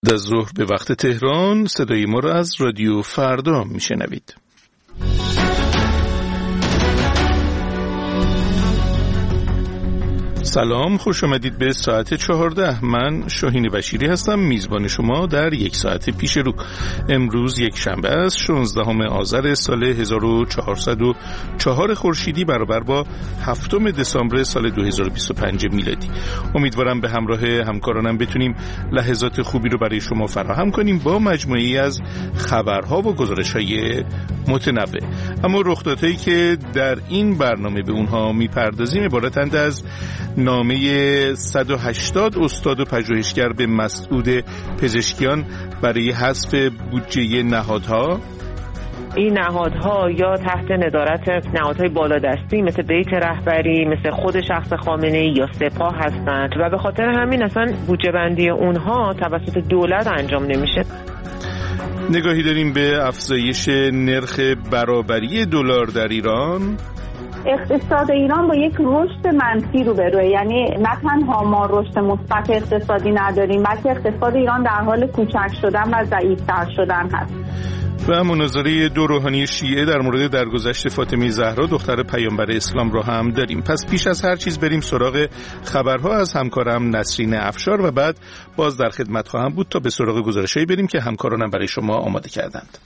در ظهر به وقت تهران صدای ما را از رادیو فردا میشنوید. سلام، خوش آمدید به ساعت 14. من شاهین بشیری هستم، میزبان شما در یک ساعت پیش رو. امروز یک شنبه است، 16 آذر سال 1404 خورشیدی برابر با 7 دسامبر سال 2025 میلادی. امیدوارم به همراه همکارانم بتونیم لحظات خوبی رو برای شما فراهم کنیم با مجموعه‌ای از خبرها و گزارش‌های متنوع. اما رخدادهایی که در این برنامه به اونها میپردازیم عبارتند از نامه 180 استاد و پژوهشگر به مسعود پزشکیان برای حذف بودجه نهادها. این نهادها یا تحت نظارت نهادهای بالادستی مثل بیت رهبری، مثل خود شخص خامنه‌ای یا سپاه هستند و به خاطر همین اصلا بودجه بندی اونها توسط دولت انجام نمیشه. نگاهی داریم به افزایش نرخ برابری دلار در ایران. اقتصاد ایران با یک رشد منفی روبروه، یعنی نه تنها ما رشد مثبت اقتصادی نداریم بلکه اقتصاد ایران در حال کوچک شدن و ضعیف‌تر شدن هست. و مناظره دو روحانی شیعه در مورد درگذشت فاطمه زهرا دختر پیامبر اسلام را هم داریم. پس پیش از هر چیز بریم سراغ خبرها از همکارم نسرین افشار و بعد باز در خدمت خواهم بود تا به سراغ گزارشایی بریم که همکارانم برای شما آماده کردند.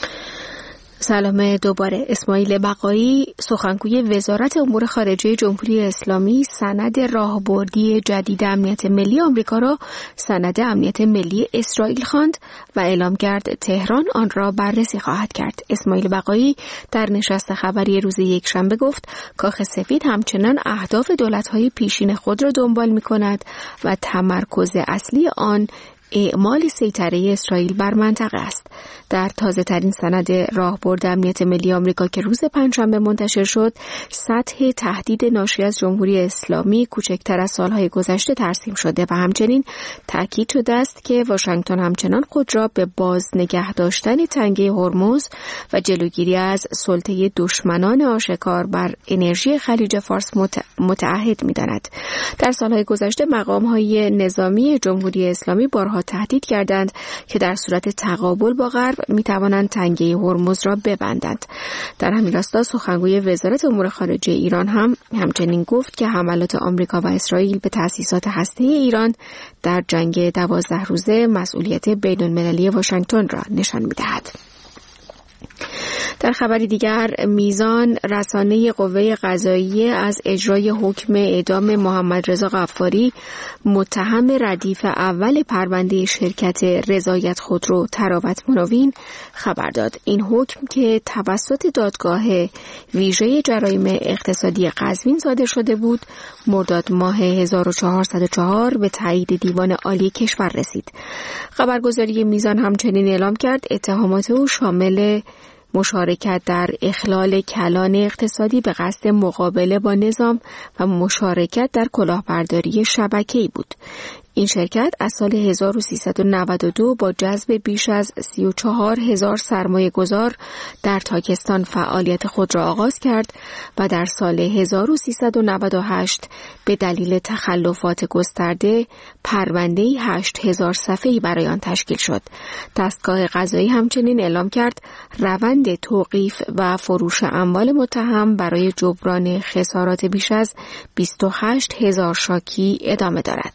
سلام دوباره. اسماعیل بقایی، سخنگوی وزارت امور خارجه جمهوری اسلامی، سند راهبردی جدید امنیت ملی آمریکا را سند امنیت ملی اسرائیل خواند و اعلام کرد تهران آن را بررسی خواهد کرد. اسماعیل بقایی در نشست خبری روز یکشنبه گفت کاخ سفید همچنان اهداف دولت‌های پیشین خود را دنبال می‌کند و تمرکز اصلی آن اعمال سیطره اسرائیل بر منطقه است. در تازه ترین سند راهبرد امنیت ملی آمریکا که روز پنجشنبه منتشر شد، سطح تهدید ناشی از جمهوری اسلامی کوچکتر از سالهای گذشته ترسیم شده و همچنین تاکید شده است که واشنگتن همچنان خود را به باز نگه داشتن تنگه هرمز و جلوگیری از سلطه دشمنان آشکار بر انرژی خلیج فارس متعهد می‌داند. در سالهای گذشته مقام‌های نظامی جمهوری اسلامی بارها تهدید کردند که در صورت تقابل با غرب می‌توانند تنگه هرمز را ببندند. در همین راستا سخنگوی وزارت امور خارجه ایران همچنین گفت که حملات آمریکا و اسرائیل به تأسیسات هسته‌ای ایران در جنگ 12 روزه مسئولیت بین‌المللی واشنگتن را نشان می‌دهد. در خبری دیگر، میزان رسانه قوه قضاییه از اجرای حکم اعدام محمد رضا غفاری متهم ردیف اول پرونده شرکت رضایت خودرو تراوت منوین خبر داد. این حکم که توسط دادگاه ویژه جرایم اقتصادی قزوین صادر شده بود، مرداد ماه 1404 به تایید دیوان عالی کشور رسید. خبرگزاری میزان همچنین اعلام کرد اتهامات او شامل مشارکت در اخلال کلان اقتصادی به قصد مقابله با نظام و مشارکت در کلاهبرداری شبکه‌ای بود. این شرکت از سال 1392 با جذب بیش از 34,000 سرمایه گذار در تاکستان فعالیت خود را آغاز کرد و در سال 1398 به دلیل تخلفات گسترده پرونده 8,000 صفحه‌ای برای آن تشکیل شد. دستگاه قضایی همچنین اعلام کرد روند توقیف و فروش اموال متهم برای جبران خسارات بیش از 28,000 شاکی ادامه دارد.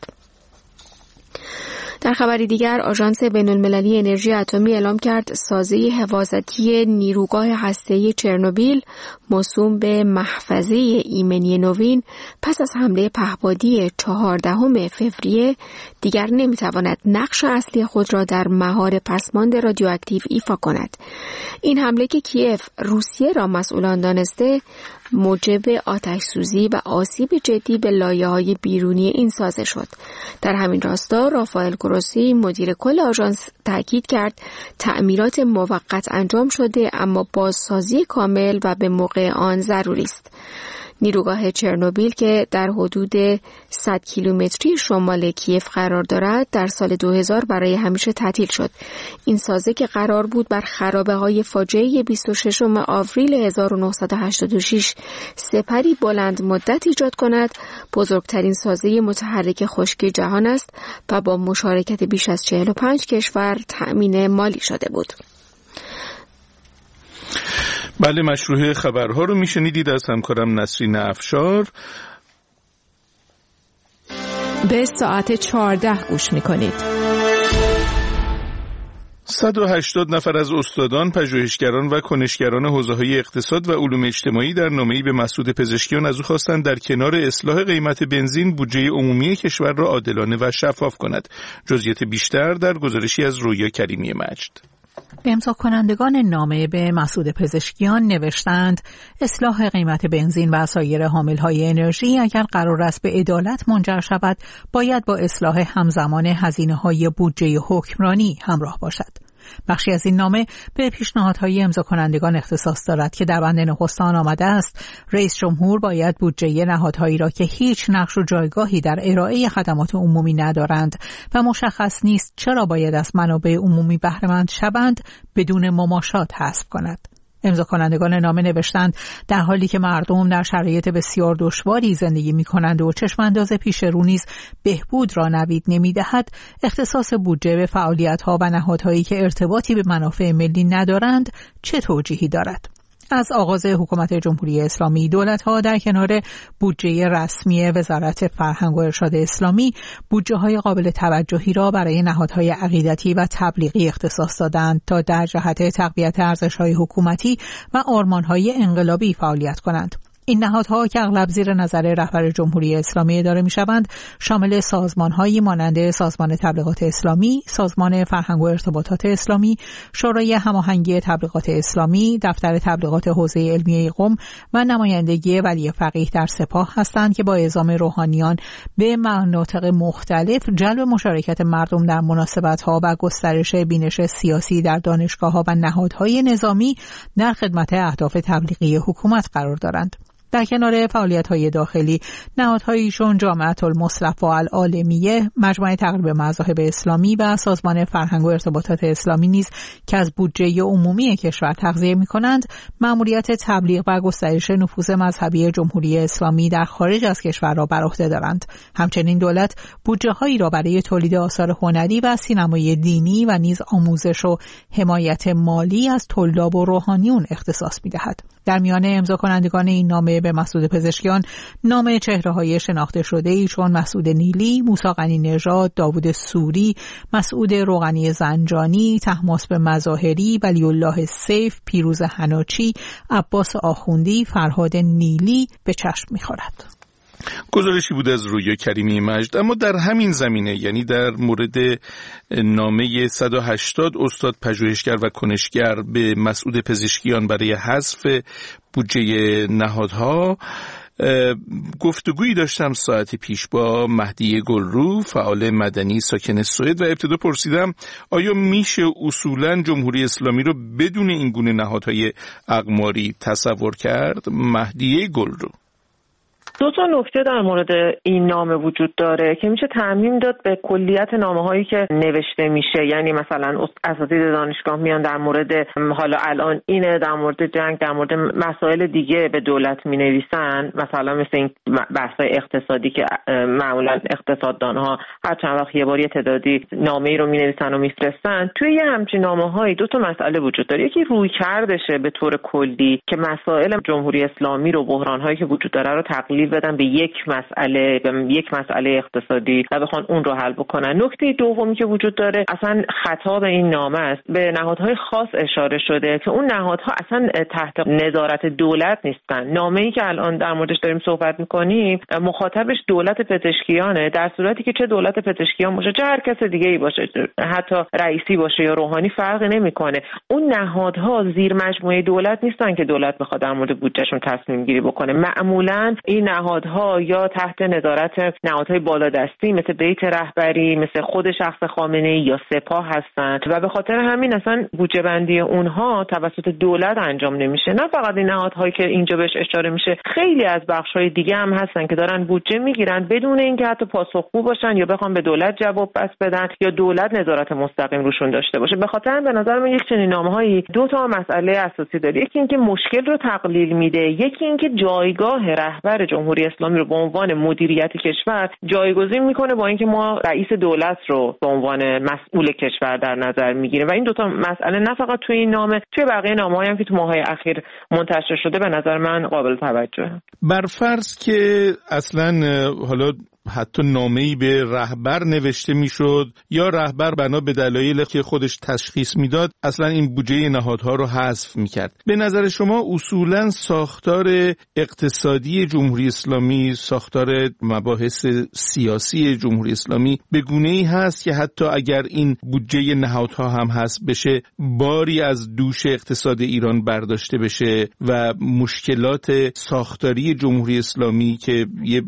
در خبری دیگر، آژانس بین‌المللی انرژی اتمی اعلام کرد سازه حفاظتی نیروگاه هسته‌ای چرنوبیل موسوم به محفظه ایمنی نوین پس از حمله پهپادی 14 فوریه دیگر نمیتواند نقش اصلی خود را در مهار پسماند رادیواکتیو ایفا کند. این حمله که کیف روسیه را مسئولان دانسته موجب آتش سوزی و آسیب جدی به لایه‌های بیرونی این سازه شد. در همین راستا رافائل گروسی مدیر کل آژانس تاکید کرد تعمیرات موقت انجام شده اما بازسازی کامل و به موقع آن ضروری است. نیروگاه چرنوبیل که در حدود 100 کیلومتری شمال کیف قرار دارد در سال 2000 برای همیشه تعطیل شد. این سازه که قرار بود بر خرابه‌های فاجعه 26 آوریل 1986 سپری بلند مدت ایجاد کند، بزرگترین سازه متحرک خشکی جهان است و با مشارکت بیش از 45 کشور تأمین مالی شده بود. بله، مشروع خبرها رو میشنیدید از همکارم نسرین افشار. به ساعت 14 گوش میکنید. 180 نفر از استادان، پژوهشگران و کنشگران حوزه‌های اقتصاد و علوم اجتماعی در نامه‌ای به مسعود پزشکیان از او خواستند در کنار اصلاح قیمت بنزین بودجه عمومی کشور را عادلانه و شفاف کند. جزئیات بیشتر در گزارشی از رویا کریمی مجد. امضا کنندگان نامه به مسعود پزشکیان نوشتند اصلاح قیمت بنزین و سایر حامل‌های انرژی اگر قرار است به عدالت منجر شود، باید با اصلاح همزمان هزینه‌های بودجه حکمرانی همراه باشد. بخشی از این نامه به پیشنهادهای امضا کنندگان اختصاص دارد که در بند نخست آن آمده است رئیس جمهور باید بودجه نهادهایی را که هیچ نقش و جایگاهی در ارائه خدمات عمومی ندارند و مشخص نیست چرا باید از منابع عمومی بهره مند شوند بدون مماشات حذف کند. امضا کنندگان نامه نوشتند در حالی که مردم در شرایط بسیار دشواری زندگی می‌کنند و چشم‌انداز پیش رو نیز بهبود را نوید نمی‌دهد، اختصاص بودجه به فعالیت‌ها و نهادهایی که ارتباطی به منافع ملی ندارند چه توجیهی دارد؟ از آغاز حکومت جمهوری اسلامی دولت‌ها در کنار بودجه رسمی وزارت فرهنگ و ارشاد اسلامی بودجه‌های قابل توجهی را برای نهادهای عقیدتی و تبلیغی اختصاص دادند تا در جهت تقویت ارزش‌های حکومتی و آرمان‌های انقلابی فعالیت کنند. این نهادها که اغلب زیر نظر رهبر جمهوری اسلامی اداره می‌شوند، شامل سازمان‌هایی مانند سازمان تبلیغات اسلامی، سازمان فرهنگ و ارتباطات اسلامی، شورای هماهنگی تبلیغات اسلامی، دفتر تبلیغات حوزه علمیه قم و نمایندگی ولی فقیه در سپاه هستند که با اعزام روحانیان به مناطق مختلف جلب مشارکت مردم در مناسبت‌ها و گسترش بینش سیاسی در دانشگاه‌ها و نهادهای نظامی در خدمت اهداف تبلیغی حکومت قرار دارند. در کنار فعالیت‌های داخلی، نهادهایشون جامعه المصلح و العالمیه، مجمع تقریب مذاهب اسلامی و سازمان فرهنگ و ارتباطات اسلامی نیز که از بودجه عمومی کشور تغذیه می‌کنند، مأموریت تبلیغ و گسترش نفوذ مذهبی جمهوری اسلامی در خارج از کشور را بر عهده دارند. همچنین دولت بودجه‌هایی را برای تولید آثار هنری و سینمای دینی و نیز آموزش و حمایت مالی از طلاب و روحانیون اختصاص می‌دهد. در میان امضا کنندگان این نامه به مسعود پزشکیان نام چهره‌های شناخته شده‌ای چون مسعود نیلی، موسی غنی نژاد، داوود سوری، مسعود روغنی زنجانی، طهماسب مظاهری، ولی الله سیف، پیروز حناچی، عباس آخوندی، فرهاد نیلی به چشم می‌خورد. گزارشی بود از رویا کریمی مجد. اما در همین زمینه، یعنی در مورد نامه 180 استاد پژوهشگر و کنشگر به مسعود پزشکیان برای حذف بودجه نهادها، گفتگویی داشتم ساعت پیش با مهدی گلرو، فعال مدنی ساکن سوئد، و ابتدا پرسیدم آیا میشه اصولاً جمهوری اسلامی رو بدون این گونه نهادهای اقماری تصور کرد؟ مهدی گلرو: دو تا نکته در مورد این نامه وجود داره که میشه تعمیم داد به کلیت نامه‌هایی که نوشته میشه. یعنی مثلا اساتید دانشگاه میان در مورد حالا الان اینه، در مورد جنگ، در مورد مسائل دیگه به دولت مینویسن، مثلا مثل این بحث‌های اقتصادی که معمولا اقتصاددان‌ها هر چند وقت یه بار یه تعدادی نامه‌ای رو مینویسن و میفرستن. توی یه همچین نامه‌هایی دو تا مسئله وجود داره. یکی رویکردشه به طور کلی که مسائل جمهوری اسلامی رو، بحران‌هایی که وجود داره رو تقلیل بدن به یک مسئله اقتصادی و بخوان اون رو حل بکنن. نکته دومی که وجود داره، اصلا خطاب این نامه است، به نهادهای خاص اشاره شده که اون نهادها اصلا تحت نظارت دولت نیستن. نامه‌ای که الان در موردش داریم صحبت می‌کنیم مخاطبش دولت پزشکیانه، در صورتی که چه دولت پزشکیان باشه، چه هر کس دیگه‌ای باشه، حتی رئیسی باشه یا روحانی، فرقی نمی‌کنه. اون نهادها زیر مجموعه دولت نیستن که دولت بخواد در مورد بودجهشون تصمیم گیری بکنه. معمولاً این نهادها یا تحت نظارت نهادهای بالادستی مثل بیت رهبری، مثل خود شخص خامنه‌ای یا سپاه هستند و به خاطر همین اصلا بودجه بندی اونها توسط دولت انجام نمیشه. نه فقط این نهادهایی که اینجا بهش اشاره میشه، خیلی از بخش‌های دیگه هم هستن که دارن بودجه میگیرن بدون اینکه حتی پاسخگو باشن یا بخوام به دولت جواب پس بدن یا دولت نظارت مستقیم روشون داشته باشه. به خاطر به نظر من یک چنین نامه‌هایی دو تا مسئله اساسی داره. یکی اینکه مشکل رو تقلیل میده، یکی اینکه جایگاه رهبر جمهوری اسلامی رو به عنوان مدیریت کشور جایگزین میکنه با اینکه ما رئیس دولت رو به عنوان مسئول کشور در نظر میگیریم و این دو تا مسئله نه فقط توی این نامه، توی بقیه نامه‌هایی هم که تو ماه‌های اخیر منتشر شده به نظر من قابل توجهه. بر فرض که اصلا حالا حتی نامه‌ای به رهبر نوشته میشد یا رهبر بنا به دلایلی که خودش تشخیص میداد اصلا این بودجه نهادها رو حذف میکرد، به نظر شما اصولا ساختار اقتصادی جمهوری اسلامی، ساختار مباحث سیاسی جمهوری اسلامی به گونه‌ای هست که حتی اگر این بودجه نهادها هم حذف بشه باری از دوش اقتصاد ایران برداشته بشه و مشکلات ساختاری جمهوری اسلامی که یه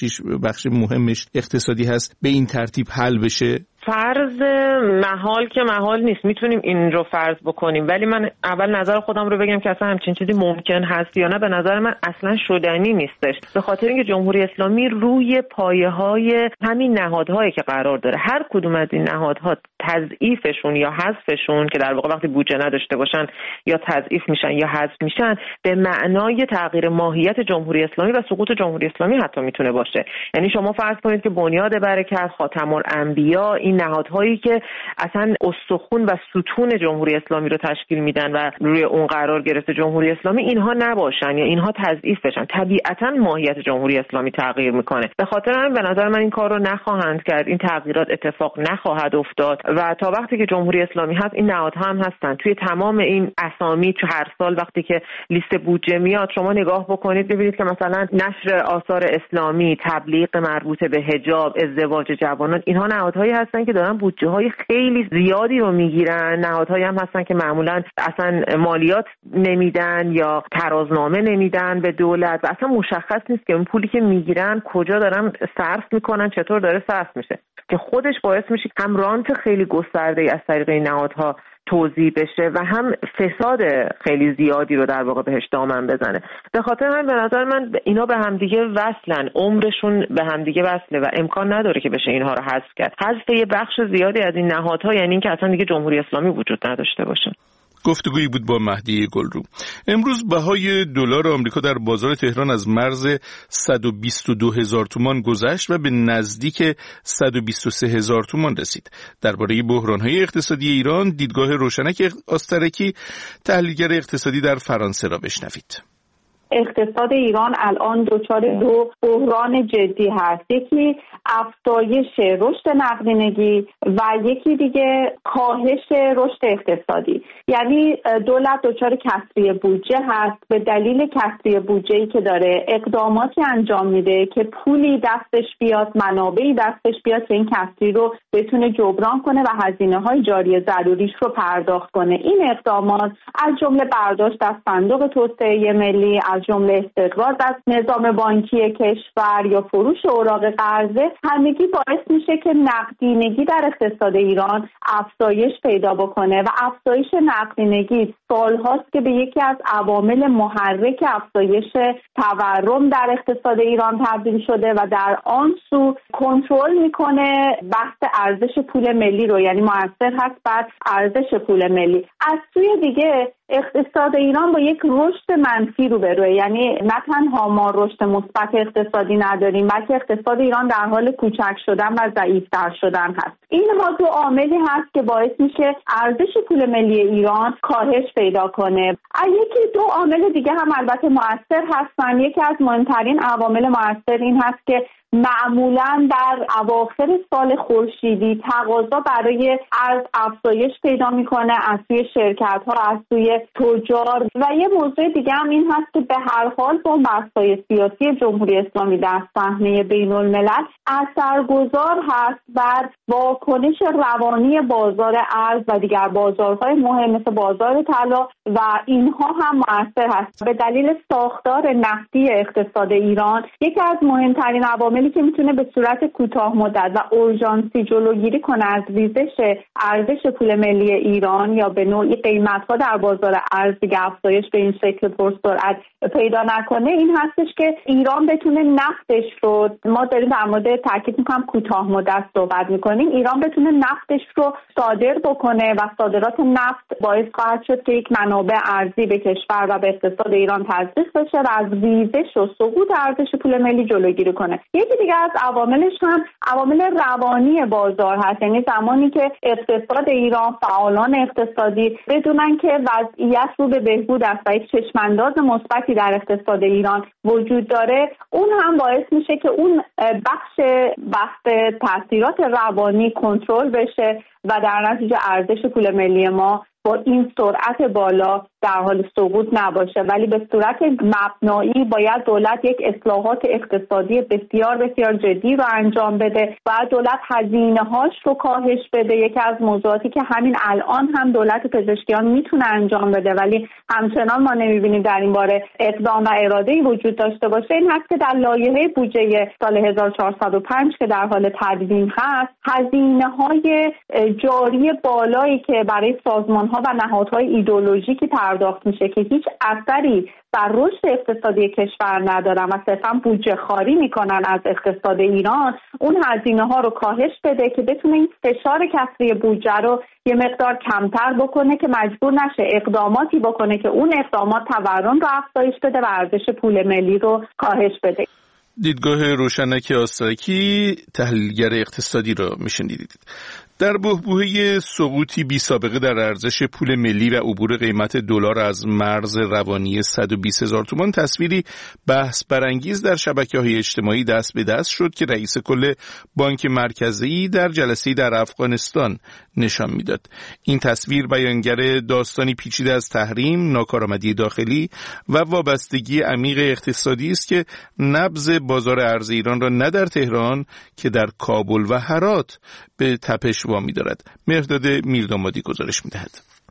بخش مهمش اقتصادی هست به این ترتیب حل بشه؟ فرض محال که محال نیست، میتونیم این رو فرض بکنیم، ولی من اول نظر خودم رو بگم که اصلا همچین چیزی ممکن هست یا نه به نظر من اصلا شدنی نیستش، به خاطر اینکه جمهوری اسلامی روی پایه‌های همین نهادهایی که قرار داره، هر کدوم از این نهادها تضعیفشون یا حذفشون که در واقع وقتی بودجه نداشته باشن یا تضعیف میشن یا حذف میشن به معنای تغییر ماهیت جمهوری اسلامی و سقوط جمهوری اسلامی حتی میتونه باشه. یعنی شما فرض کنید که بنیاد برکت، خاتم الانبیا، این نهادهایی که اصلا استخوان و ستون جمهوری اسلامی رو تشکیل میدن و روی اون قرار گرفته جمهوری اسلامی، اینها نباشن یا اینها تضعیف بشن، طبیعتا ماهیت جمهوری اسلامی تغییر میکنه. به خاطر همین به نظر من این کار رو نخواهند کرد، این تغییرات اتفاق نخواهد افتاد و تا وقتی که جمهوری اسلامی هست این نهادها هم هستن. توی تمام این اسامی تو هر سال وقتی که لیست بودجه میاد شما نگاه بکنید ببینید که مثلا نشر آثار اسلامی، تبلیغ مربوط به حجاب، ازدواج جوانان، اینها نهادهایی هستن که دارن بودجه های خیلی زیادی رو میگیرن. نهادهایی هم هستن که معمولا اصلا مالیات نمیدن یا ترازنامه نمیدن به دولت و اصلا مشخص نیست که اون پولی که میگیرن کجا دارن صرف میکنن، چطور داره صرف میشه، که خودش باعث میشه هم رانت خیلی گسترده‌ای از طریق این نهادها توزیع بشه و هم فساد خیلی زیادی رو در واقع بهش دامن بزنه. به خاطر همین به نظر من اینا به همدیگه وصلن، عمرشون به همدیگه وصله و امکان نداره که بشه اینها رو حذف کرد. حذف یه بخش زیادی از این نهادها یعنی اینکه اصلا دیگه جمهوری اسلامی وجود نداشته باشه. گفتگویی بود با مهدی گلرو. امروز بهای دلار آمریکا در بازار تهران از مرز 122,000 تومان گذشت و به نزدیک 123,000 تومان رسید. درباره بحران‌های اقتصادی ایران دیدگاه روشنک آسترکی، تحلیلگر اقتصادی در فرانسه را بشنوید. اقتصاد ایران الان دچار دو بحران جدی هست، یکی افزایش رشد نقدینگی و یکی دیگه کاهش رشد اقتصادی. یعنی دولت دچار کسری بودجه هست، به دلیل کسری بودجه‌ای که داره اقداماتی انجام میده که پولی دستش بیاد، منابعی دستش بیاد که این کسری رو بتونه جبران کنه و هزینه‌های جاری ضروریش رو پرداخت کنه. این اقدامات از جمله برداشت از صندوق توسعه ملی، از جمله استقراض از نظام بانکی کشور یا فروش اوراق قرضه، همگی باعث میشه که نقدینگی در اقتصاد ایران افزایش پیدا بکنه و افزایش نقدینگی سالهاست که به یکی از عوامل محرک افزایش تورم در اقتصاد ایران تبدیل شده و در آن سو کنترل میکنه بحث ارزش پول ملی رو، یعنی مؤثر هست بر ارزش پول ملی. از سوی دیگه اقتصاد ایران با یک رشد منفی روبروه، یعنی نه تنها ما رشد مثبت اقتصادی نداریم بلکه اقتصاد ایران در حال کوچک شدن و ضعیف‌تر شدن هست. اینها دو عاملی هست که باعث میشه ارزش پول ملی ایران کاهش پیدا کنه. یکی دو عامل دیگه هم البته مؤثر هستن. یکی از مهمترین عوامل مؤثر این هست که معمولا در اواخر سال خورشیدی تقاضا برای ارز افزایش پیدا میکنه از سوی شرکت‌ها، از سوی تجار. و یه موضوع دیگه هم این هست که به هر حال با مسائل سیاسی جمهوری اسلامی در صحنه بین‌الملل اثرگذار هست بر واکنش روانی بازار ارز و دیگر بازارهای مهم مثل بازار طلا و اینها هم مؤثر هست. به دلیل ساختار نفتی اقتصاد ایران یکی از مهمترین عواملی که میتونه به صورت کوتاه مدت و اورژانسی جلوگیری کنه از ریزش ارزش پول ملی ایران یا به نوعی قیمت‌ها در بازار ارز دیگه افزایش به این شکل پرسرعت پیدا نکنه این هستش که ایران بتونه نفتش رو، ما داریم در مورد تاکید میکنم کوتاه مدت صحبت میکنیم، ایران بتونه نفتش رو صادر بکنه و صادرات نفت باعث خواهد شد که یک منابع ارزی به کشور و به اقتصاد ایران تزریق بشه و از ریزش و سقوط ارزش پول ملی جلوگیری کنه. یکی دیگه از عواملش هم عوامل روانی بازار هست، یعنی زمانی که اقتصاد ایران، فعالان اقتصادی بدونن که وضعیت رو به بهبود است و یک چشمانداز مثبتی در اقتصاد ایران وجود داره، اون هم باعث میشه که اون بحث تاثیرات روانی کنترل بشه و در نتیجه ارزش پول ملی ما با این سرعت بالا در حال سقوط نباشه. ولی به صورت مبنایی باید دولت یک اصلاحات اقتصادی بسیار بسیار جدی رو انجام بده و دولت هزینه‌هاش رو کاهش بده. یکی از موضوعاتی که همین الان هم دولت پزشکیان میتونه انجام بده ولی همچنان ما نمیبینیم در این باره اقدام و اراده‌ای وجود داشته باشه این هست که در لایحه بودجه سال 1405 که در حال تدوین هست، هزینه‌های جاری بالایی که برای سازمان‌ها و نهادهای ایدئولوژیکی پرداخت میشه که هیچ اثری بر رشد اقتصادی کشور ندارن و صرفاً بودجه خواری میکنن از اقتصاد ایران، اون هزینه‌ها رو کاهش بده که بتونه این فشار کسری بودجه رو یه مقدار کمتر بکنه که مجبور نشه اقداماتی بکنه که اون اقدامات تورم رو افزایش بده و ارزش پول ملی رو کاهش بده. دیدگاه روشنک آسترکی، تحلیلگر اقتصادی رو میشنیدید. در بحبوحه سقوطی بی سابقه در ارزش پول ملی و عبور قیمت دلار از مرز روانی 120,000 تومان، تصویری بحث برانگیز در شبکه‌های اجتماعی دست به دست شد که رئیس کل بانک مرکزی در جلسه‌ای در افغانستان نشان میداد. این تصویر بیانگر داستانی پیچیده از تحریم، ناکارآمدی داخلی و وابستگی عمیق اقتصادی است که نبض بازار ارز ایران را نه در تهران که در کابل و هرات به تپش وامی دارد. مهرداد میردامادی گزارش می‌دهد.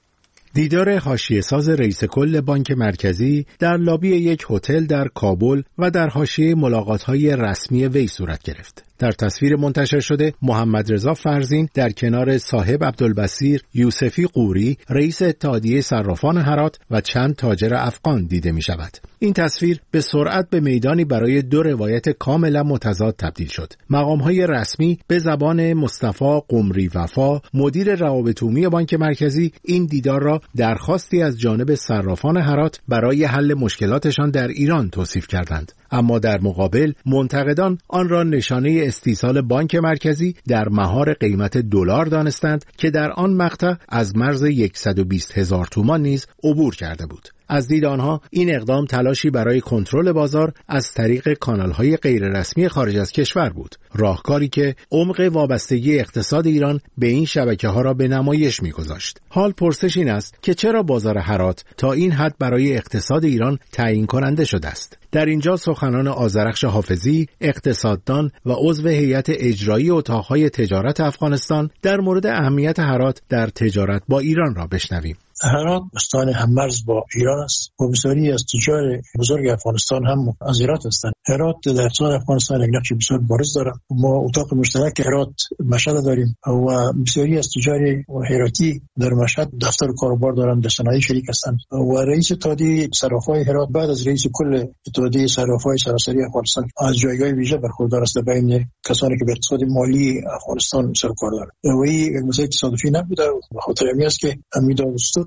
دیدار حاشیه‌ساز رئیس کل بانک مرکزی در لابی یک هتل در کابل و در حاشیه ملاقات‌های رسمی وی صورت گرفت. در تصویر منتشر شده محمد رضا فرزین در کنار صاحب عبدالبصیر یوسفی قوری، رئیس اتحادیه صرافان هرات و چند تاجر افغان دیده می شود. این تصویر به سرعت به میدانی برای دو روایت کاملا متضاد تبدیل شد. مقام‌های رسمی به زبان مصطفی قمری وفا، مدیر روابط عمومی بانک مرکزی، این دیدار را درخواستی از جانب صرافان هرات برای حل مشکلاتشان در ایران توصیف کردند. اما در مقابل منتقدان آن را نشانه استیصال بانک مرکزی در مهار قیمت دلار دانستند که در آن مقطع از مرز 120,000 تومان نیز عبور کرده بود. از دید آنها این اقدام تلاشی برای کنترل بازار از طریق کانال‌های غیررسمی خارج از کشور بود، راهکاری که عمق وابستگی اقتصاد ایران به این شبکه‌ها را به نمایش می‌گذاشت. حال پرسش این است که چرا بازار هرات تا این حد برای اقتصاد ایران تعیین کننده شده است؟ در اینجا سخنان آذرخش حافظی، اقتصاددان و عضو هیئت اجرایی اتاق‌های تجارت افغانستان در مورد اهمیت هرات در تجارت با ایران را بشنویم. هرات استان هممرز با ایران است و بسیاری از تجار بزرگ افغانستان هم از هرات هستند. هرات در اقتصاد افغانستان یک نقش بسیار بارز دارد. ما اتاق مشترک هرات مشهد داریم و بسیاری از تجار هراتی در مشهد دفتر کاروبار دارند، در صنایع شریک هستند و رئیس اتحادیه صرافای هرات بعد از رئیس کل اتحادیه صرافای سراسری افغانستان از جایگاه ویژه برخوردار است بین کسانی که به اقتصاد مالی افغانستان سر و کار دارند. و این مسئله تصادفی نبوده، به خاطر همین است که حمید آقوستو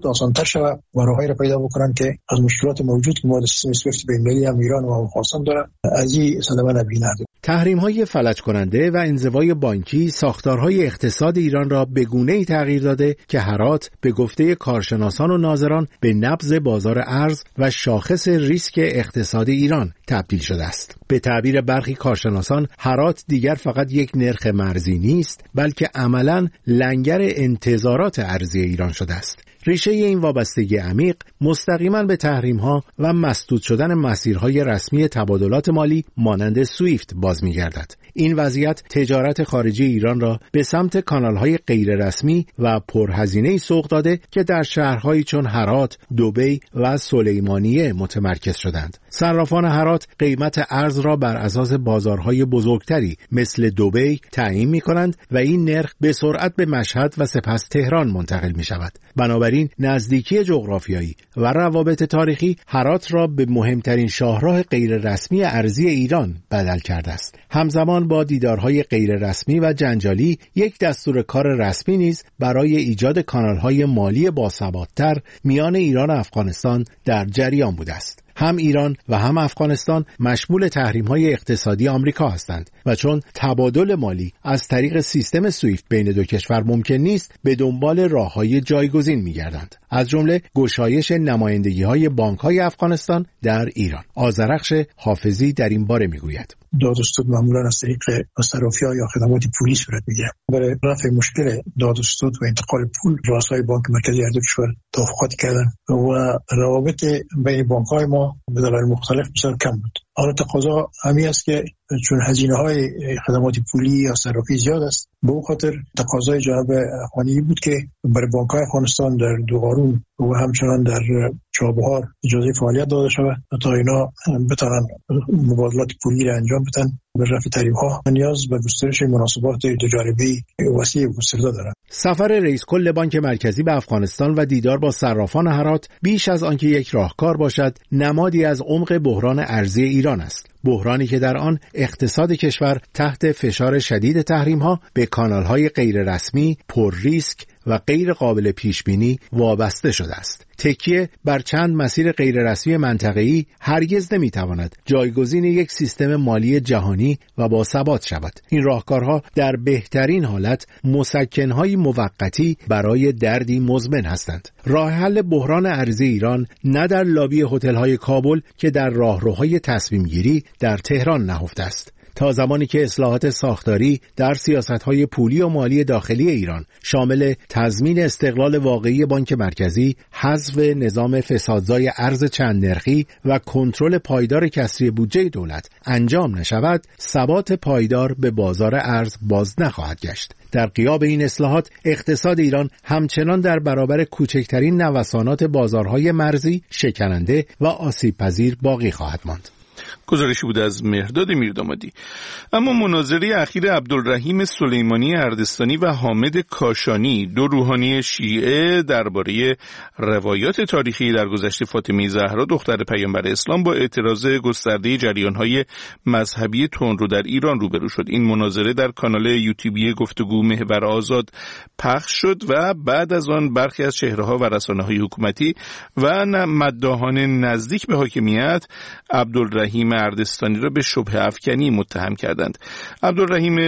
مشکلات آسان‌تر شود و راههایی را پیدا بکنن که از مشکلات موجود که ما در سیستم سویفت بین‌المللی هم ایران و افغانستان دارن از این صدمه نبینند. تحریم‌های فلج کننده و انزوای بانکی ساختارهای اقتصاد ایران را به گونه‌ای تغییر داده که هرات به گفته کارشناسان و ناظران به نبض بازار ارز و شاخص ریسک اقتصادی ایران تبدیل شده است. به تعبیر برخی کارشناسان هرات دیگر فقط یک نرخ مرزی نیست بلکه عملاً لنگر انتظارات ارزی ایران شده است. ریشه این وابستگی عمیق مستقیما به تحریم‌ها و مسدود شدن مسیرهای رسمی تبادلات مالی مانند سویفت باز می‌گردد. این وضعیت تجارت خارجی ایران را به سمت کانال‌های غیررسمی و پرهزینه‌ای سوق داده که در شهرهایی چون هرات، دبی و سلیمانیه متمرکز شدند. صرافان هرات قیمت ارز را بر اساس بازارهای بزرگتری مثل دبی تعیین می‌کنند و این نرخ به سرعت به مشهد و سپس تهران منتقل می‌شود. بنابراین نزدیکی جغرافیایی و روابط تاریخی هرات را به مهمترین شاهراه غیررسمی ارزی ایران بدل کرده است. همزمان با دیدارهای غیررسمی و جنجالی یک دستور کار رسمی نیز برای ایجاد کانالهای مالی باثبات‌تر میان ایران و افغانستان در جریان بوده است. هم ایران و هم افغانستان مشمول تحریم‌های اقتصادی آمریکا هستند و چون تبادل مالی از طریق سیستم سویفت بین دو کشور ممکن نیست به دنبال راه‌های جایگزین می‌گردند، از جمله گشایش نمایندگی‌های بانک‌های افغانستان در ایران. آذرخش حافظی در این باره می‌گوید: دادستود معمولا از طریق صرافی‌ها یا خدمات پولی صورت می‌گیرد. برای رفع مشکل دادستود و انتقال پول رؤسای بانک مرکزی هر دو کشور توافقات کردند و روابط بین بانک‌های ما به دلایل مختلف بسیار کم بود. آن تقاضا همین است که چون هزینه‌های خدمات پولی یا صرافی زیاد است، به اون خاطر تقاضای جناب اخوانی بود که برای بانک‌های افغانستان در دوغارون و همچنان در چابهار اجازه فعالیت داده شود تا اینا بتوانند مبادلات پولی را انجام بدن. به رفع تحریم‌ها نیاز به گسترش مناسبات تجارتی وسیع و گسترده دارند. سفر رئیس کل بانک مرکزی به افغانستان و دیدار با صرافان هرات بیش از آنکه یک راهکار باشد، نمادی از عمق بحران ارزی ایران است. بحرانی که در آن اقتصاد کشور تحت فشار شدید تحریم‌ها به کانال‌های غیررسمی، پر ریسک و غیر قابل پیشبینی وابسته شده است. تکیه بر چند مسیر غیررسمی منطقه‌ای هرگز نمی‌تواند جایگزین یک سیستم مالی جهانی و باثبات شود. این راهکارها در بهترین حالت مسکن‌های موقتی برای دردی مزمن هستند. راه حل بحران ارزی ایران نه در لابی هتل‌های کابل که در راهروهای تصمیم‌گیری در تهران نهفته است. تا زمانی که اصلاحات ساختاری در سیاست‌های پولی و مالی داخلی ایران شامل تضمین استقلال واقعی بانک مرکزی، حذف نظام فسادزای ارز چند نرخی و کنترل پایدار کسری بودجه دولت انجام نشود، ثبات پایدار به بازار ارز باز نخواهد گشت. در غیاب این اصلاحات اقتصاد ایران همچنان در برابر کوچکترین نوسانات بازارهای مرزی شکننده و آسیب‌پذیر باقی خواهد ماند. گزارشی بود از مهرداد میردامادی. اما مناظره اخیر عبدالرحیم سلیمانی اردستانی و حامد کاشانی، دو روحانی شیعه، درباره روایات تاریخی درگذشت فاطمه زهرا دختر پیامبر اسلام با اعتراض گسترده جریان‌های مذهبی تندرو در ایران روبرو شد. این مناظره در کانال یوتیوبی گفتگو محور آزاد پخش شد و بعد از آن برخی از چهره‌ها و رسانه‌های حکومتی و مداحان نزدیک به حاکمیت عبدالرحیم اردستانی را به شبهه افکنی متهم کردند. عبدالرحیم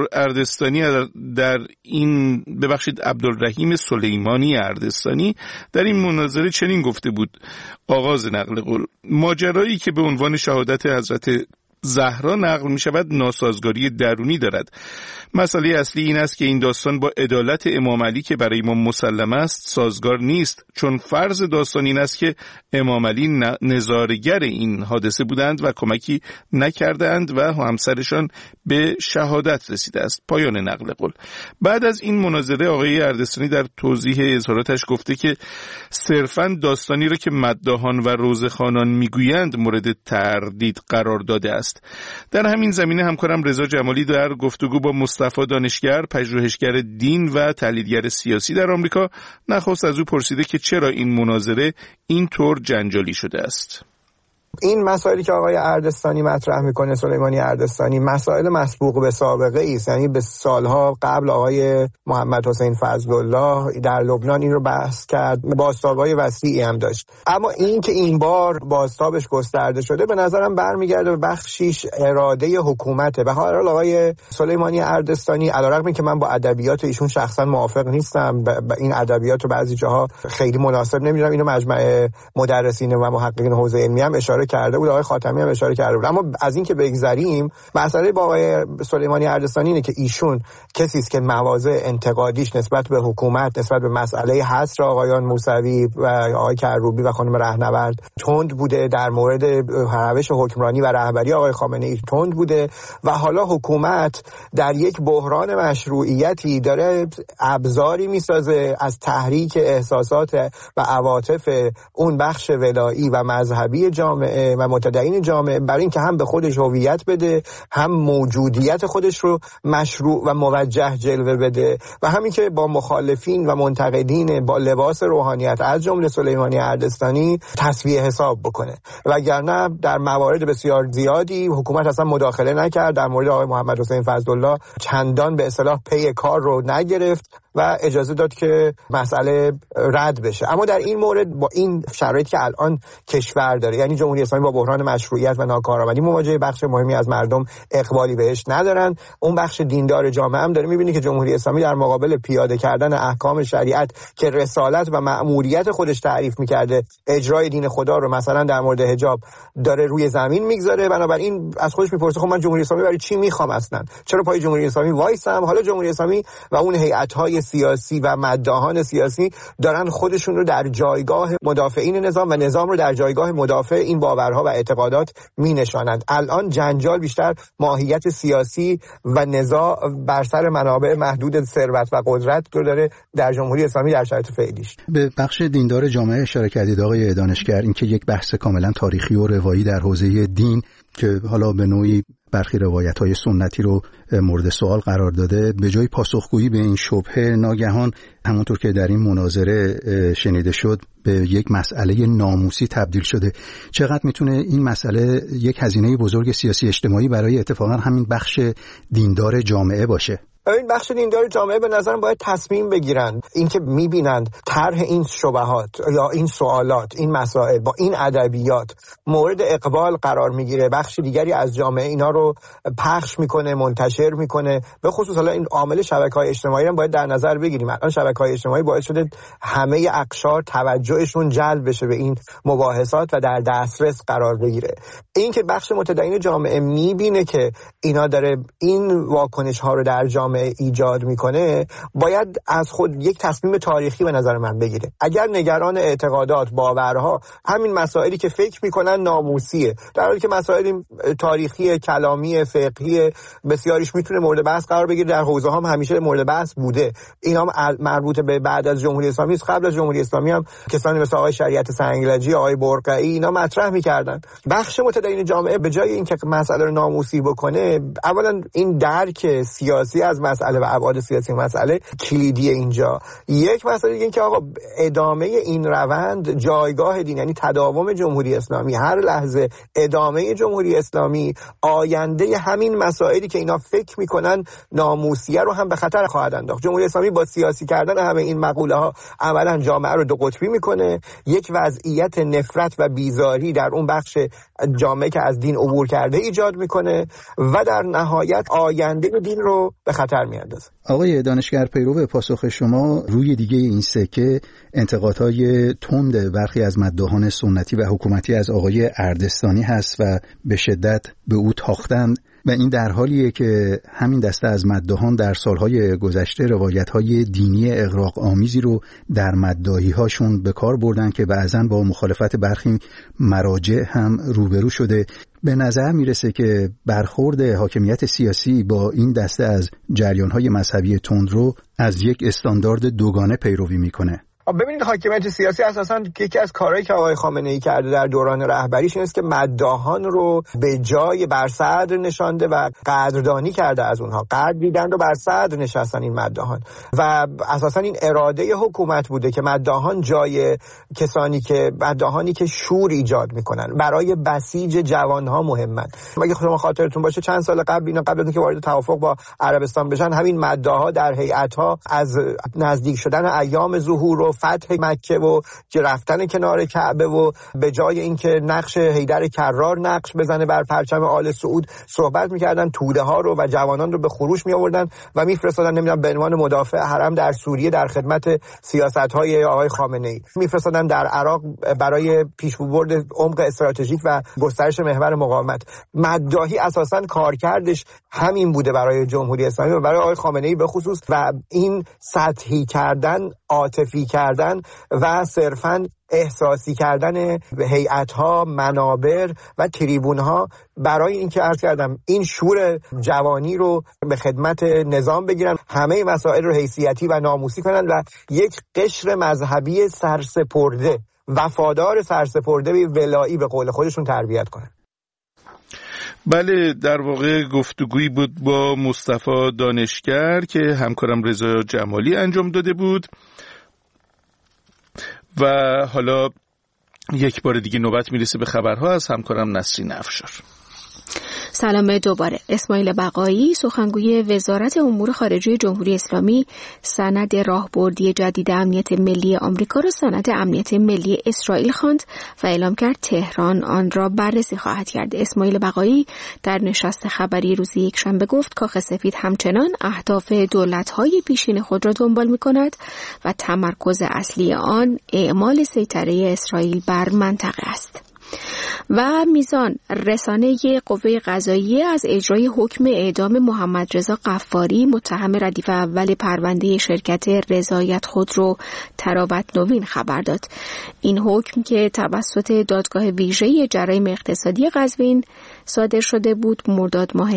سلیمانی اردستانی در این مناظره چنین گفته بود: آغاز نقل قول: ماجرایی که به عنوان شهادت حضرت زهرا نقل می شود ناسازگاری درونی دارد. مسئله اصلی این است که این داستان با عدالت امام علی که برای ما مسلم است سازگار نیست، چون فرض داستان این است که امام علی نظارگر این حادثه بودند و کمکی نکردند و همسرشان به شهادت رسیده است. پایان نقل قول. بعد از این مناظره آقای اردستانی در توضیح اظهاراتش گفته که صرفاً داستانی را که مداحان و روزخوانان میگویند مورد تردید قرار داده است. در همین زمینه همکارم رضا جمالی در گفتگو با مصطفی دانشگر، پژوهشگر دین و تحلیلگر سیاسی در آمریکا، نخست از او پرسیده که چرا این مناظره اینطور جنجالی شده است. این مسائلی که آقای اردستانی مطرح میکنه، سلیمانی اردستانی، مسائل مسبوق به سابقه است. یعنی به سالها قبل آقای محمد حسین فضلالله در لبنان این رو بحث کرد، بازتاب‌های وسیعی هم داشت. اما این که این بار بازتابش گسترده شده به نظرم برمیگرده به بخشیش اراده حکومته. به هر حال آقای سلیمانی اردستانی علیرغم اینکه من با ادبیات ایشون شخصا موافق نیستم، این ادبیات رو بعضی جاها خیلی مناسب نمی‌دونم، اینو مجمع مدرسین و محققین حوزه علمی هم اشاره کرده بود، آقای خاتمی هم اشاره کرده بود. اما از این که بگذریم، مسئله با آقای سلیمانی اردستانی اینه که ایشون کسی است که مواضع انتقادیش نسبت به حکومت، نسبت به مسئله حصر آقایان موسوی و آقای کروبی و خانم رهنورد تند بوده، در مورد روش حکمرانی و رهبری آقای خامنه‌ای تند بوده و حالا حکومت در یک بحران مشروعیتی داره ابزاری میسازه از تحریک احساسات و عواطف اون بخش ولایی و مذهبی جامعه و متدین جامعه برای اینکه هم به خودش هویت بده، هم موجودیت خودش رو مشروع و موجه جلوه بده و همین که با مخالفین و منتقدین با لباس روحانیت از جمله سلیمانی اردستانی تسویه حساب بکنه. وگرنه در موارد بسیار زیادی حکومت اصلا مداخله نکرد، در مورد آقای محمد حسین فضلالله چندان به اصطلاح پی کار رو نگرفت و اجازه داد که مسئله رد بشه. اما در این مورد با این شرایطی که الان کشور داره، یعنی جمهوری اسلامی با بحران مشروعیت و ناکارآمدی مواجهه، بخش مهمی از مردم اقبالی بهش ندارن، اون بخش دیندار جامعه هم داره میبینی که جمهوری اسلامی در مقابل پیاده کردن احکام شریعت که رسالت و مأموریت خودش تعریف میکرده، اجرای دین خدا رو مثلا در مورد حجاب داره روی زمین میگذاره. بنابراین از خودش میپرسه خب من جمهوری اسلامی برای چی میخوام اصلا؟ چرا پای جمهوری اسلامی وایسم؟ حالا جمهوری اسلامی و اون هیئت‌های سیاسی و مداحان سیاسی دارن خودشون رو در جایگاه مدافعین نظام و نظام رو در جایگاه مدافع این باورها و اعتقادات می‌نشانند. الان جنجال بیشتر ماهیت سیاسی و نزاع بر سر منابع محدود ثروت و قدرت رو داره در جمهوری اسلامی در شرایط فعلیش. به بخش دیندار جامعه اشاره کردید آقای دانشگر، این که یک بحث کاملا تاریخی و روایی در حوزه دین که حالا به نوعی برخی روایت‌های سنتی رو مورد سوال قرار داده، به جای پاسخگویی به این شبهه ناگهان همونطور که در این مناظره شنیده شد به یک مسئله ناموسی تبدیل شده. چقدر میتونه این مسئله یک هزینه بزرگ سیاسی اجتماعی برای اتفاقا همین بخش دیندار جامعه باشه؟ این بخش دیندار جامعه به نظرم باید تصمیم بگیرن، اینکه میبینند طرح این شبهات یا این سوالات، این مسائل با این ادبیات مورد اقبال قرار میگیره، بخش دیگری از جامعه اینا رو پخش میکنه، منتشر میکنه. به خصوص حالا این عامل شبکه‌های اجتماعی رو باید در نظر بگیریم. الان شبکه‌های اجتماعی باعث شده همه اقشار توجهشون جلب بشه به این مباحثات و در دسترس قرار بگیره. این که بخش متدین جامعه میبینه که اینا داره این واکنش ها رو در جامعه ایجاد میکنه، باید از خود یک تصمیم تاریخی به نظر من بگیره. اگر نگران اعتقادات، باورها، همین مسائلی که فکر میکنن ناموسیه، در حالی که مسائل تاریخی، کلامی، فقهی بسیاریش میتونه مورد بحث قرار بگیره، در حوزه هم همیشه مورد بحث بوده. اینا هم مربوط به بعد از جمهوری اسلامی است. قبل از جمهوری اسلامی هم کسانی مثل آقای شریعت سنگلجی، آقای برقعی اینا مطرح میکردن. بخش متدین جامعه به جای اینکه مسئله رو ناموسی بکنه، اولا این درک سیاسی از مسئله و ابعاد سیاسی مسئله کلیدی اینجا. یک مسئله دیگه این که آقا ادامه این روند، جایگاه دین، یعنی تداوم جمهوری اسلامی، هر لحظه ادامه جمهوری اسلامی، آینده همین مسائلی که اینا فکر میکنن ناموسیه رو هم به خطر خواهد انداخت. جمهوری اسلامی با سیاسی کردن همه این مقوله ها عملا جامعه رو دو قطبی میکنه، یک وضعیت نفرت و بیزاری در اون بخش جامعه که از دین عبور کرده ایجاد میکنه و در نهایت آینده دین رو به خطر میاندازه. آقای دانشگر، پیرو پاسخ شما روی دیگه این سکه انتقادهای تند برخی از مداحان سنتی و حکومتی از آقای اردستانی هست و به شدت به او تاختند و این در حالیه که همین دسته از مداحان در سالهای گذشته روایت‌های دینی اغراق آمیزی رو در مداحی‌هاشون به کار بردن که بعضاً با مخالفت برخی مراجع هم روبرو شده. به نظر میرسه که برخورد حاکمیت سیاسی با این دسته از جریان‌های مذهبی تندرو از یک استاندارد دوگانه پیروی میکنه. ببینید حاکمیت سیاسی اساساً یکی از کارهایی که آقای خامنه‌ای کرده در دوران رهبریش این است که مداحان رو به جای بر صدر نشانده و قدردانی کرده از اونها. قدر دیدن رو بر صدر نشستن این مداحان و اساساً این اراده حکومت بوده که مداحان جای مداحانی که شور ایجاد میکنن برای بسیج جوانها مهمن. اگه شما خاطرتون باشه چند سال قبل از اینکه وارد توافق با عربستان بشن همین مداحا در هیئت‌ها از نزدیک شدن ایام ظهور و فتح مکه و رفتن کنار کعبه و به جای اینکه نقش حیدر کرار نقش بزنه بر پرچم آل سعود صحبت میکردن، توده ها رو و جوانان رو به خروش می آوردن و میفرستادن نمیدونم به عنوان مدافع حرم در سوریه در خدمت سیاست‌های آقای خامنه‌ای، میفرستادن در عراق برای پیشبرد عمق استراتژیک و گسترش محور مقاومت. مداحی اساساً کارکردش همین بوده برای جمهوری اسلامی و برای آقای خامنه‌ای به خصوص و این سطحی کردن، عاطفی کردن و صرفاً احساسی کردن هیئت‌ها، منابر و تریبون‌ها برای اینکه عرض کردم این شور جوانی رو به خدمت نظام بگیرن، همه مسائل رو حیثیتی و ناموسی کنن و یک قشر مذهبی سرسپرده، وفادار سرسپرده ولایی به قول خودشون تربیت کنن. بله، در واقع گفتگویی بود با مصطفی دانشگر که همکارم رضا جمالی انجام داده بود و حالا یک بار دیگه نوبت میرسه به خبرها از همکارم نسرین افشار. سلام دوباره. اسماعیل بقایی سخنگوی وزارت امور خارجه جمهوری اسلامی سند راهبردی جدید امنیت ملی آمریکا را سند امنیت ملی اسرائیل خواند و اعلام کرد تهران آن را بررسی خواهد کرد. اسماعیل بقایی در نشست خبری روز یکشنبه گفت کاخ سفید همچنان اهداف دولت‌های پیشین خود را دنبال می‌کند و تمرکز اصلی آن اعمال سیطره اسرائیل بر منطقه است. و میزان رسانه قوه قضاییه از اجرای حکم اعدام محمد رضا غفاری متهم ردیف اول پرونده شرکت رضایت خودرو تراوت نوین خبر داد. این حکم که توسط دادگاه ویژه جرایم اقتصادی قزوین صادر شده بود مرداد ماه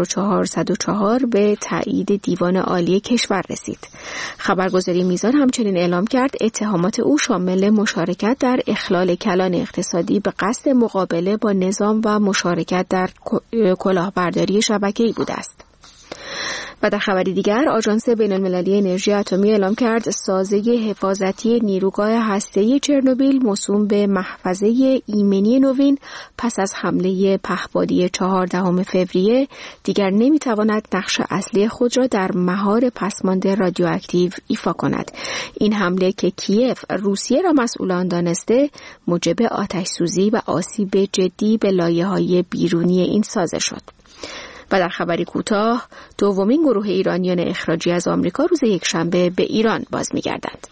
1404 به تایید دیوان عالی کشور رسید. خبرگزاری میزان همچنین اعلام کرد اتهامات او شامل مشارکت در اخلال کلان اقتصادی به قصد مقابله با نظام و مشارکت در کلاهبرداری شبکه‌ای بوده است. و در خبری دیگر آژانس بین‌المللی انرژی اتمی اعلام کرد سازه حفاظتی نیروگاه هسته‌ای چرنوبیل موسوم به محفظه ایمنی نوین پس از حمله پهپادی 14 فوریه دیگر نمیتواند نقش اصلی خود را در مهار پسمانده رادیواکتیو ایفا کند. این حمله که کیف روسیه را مسئول آن دانسته موجب آتش‌سوزی و آسیب جدی به لایه‌های بیرونی این سازه شد. و در خبری کوتاه دومین گروه ایرانیان اخراجی از آمریکا روز یکشنبه به ایران باز می‌گردند.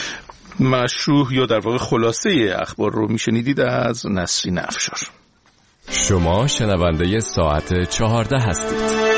مشروح یا در واقع خلاصه اخبار رو میشنیدید از نسرین افشار. شما شنونده ساعت 14 هستید.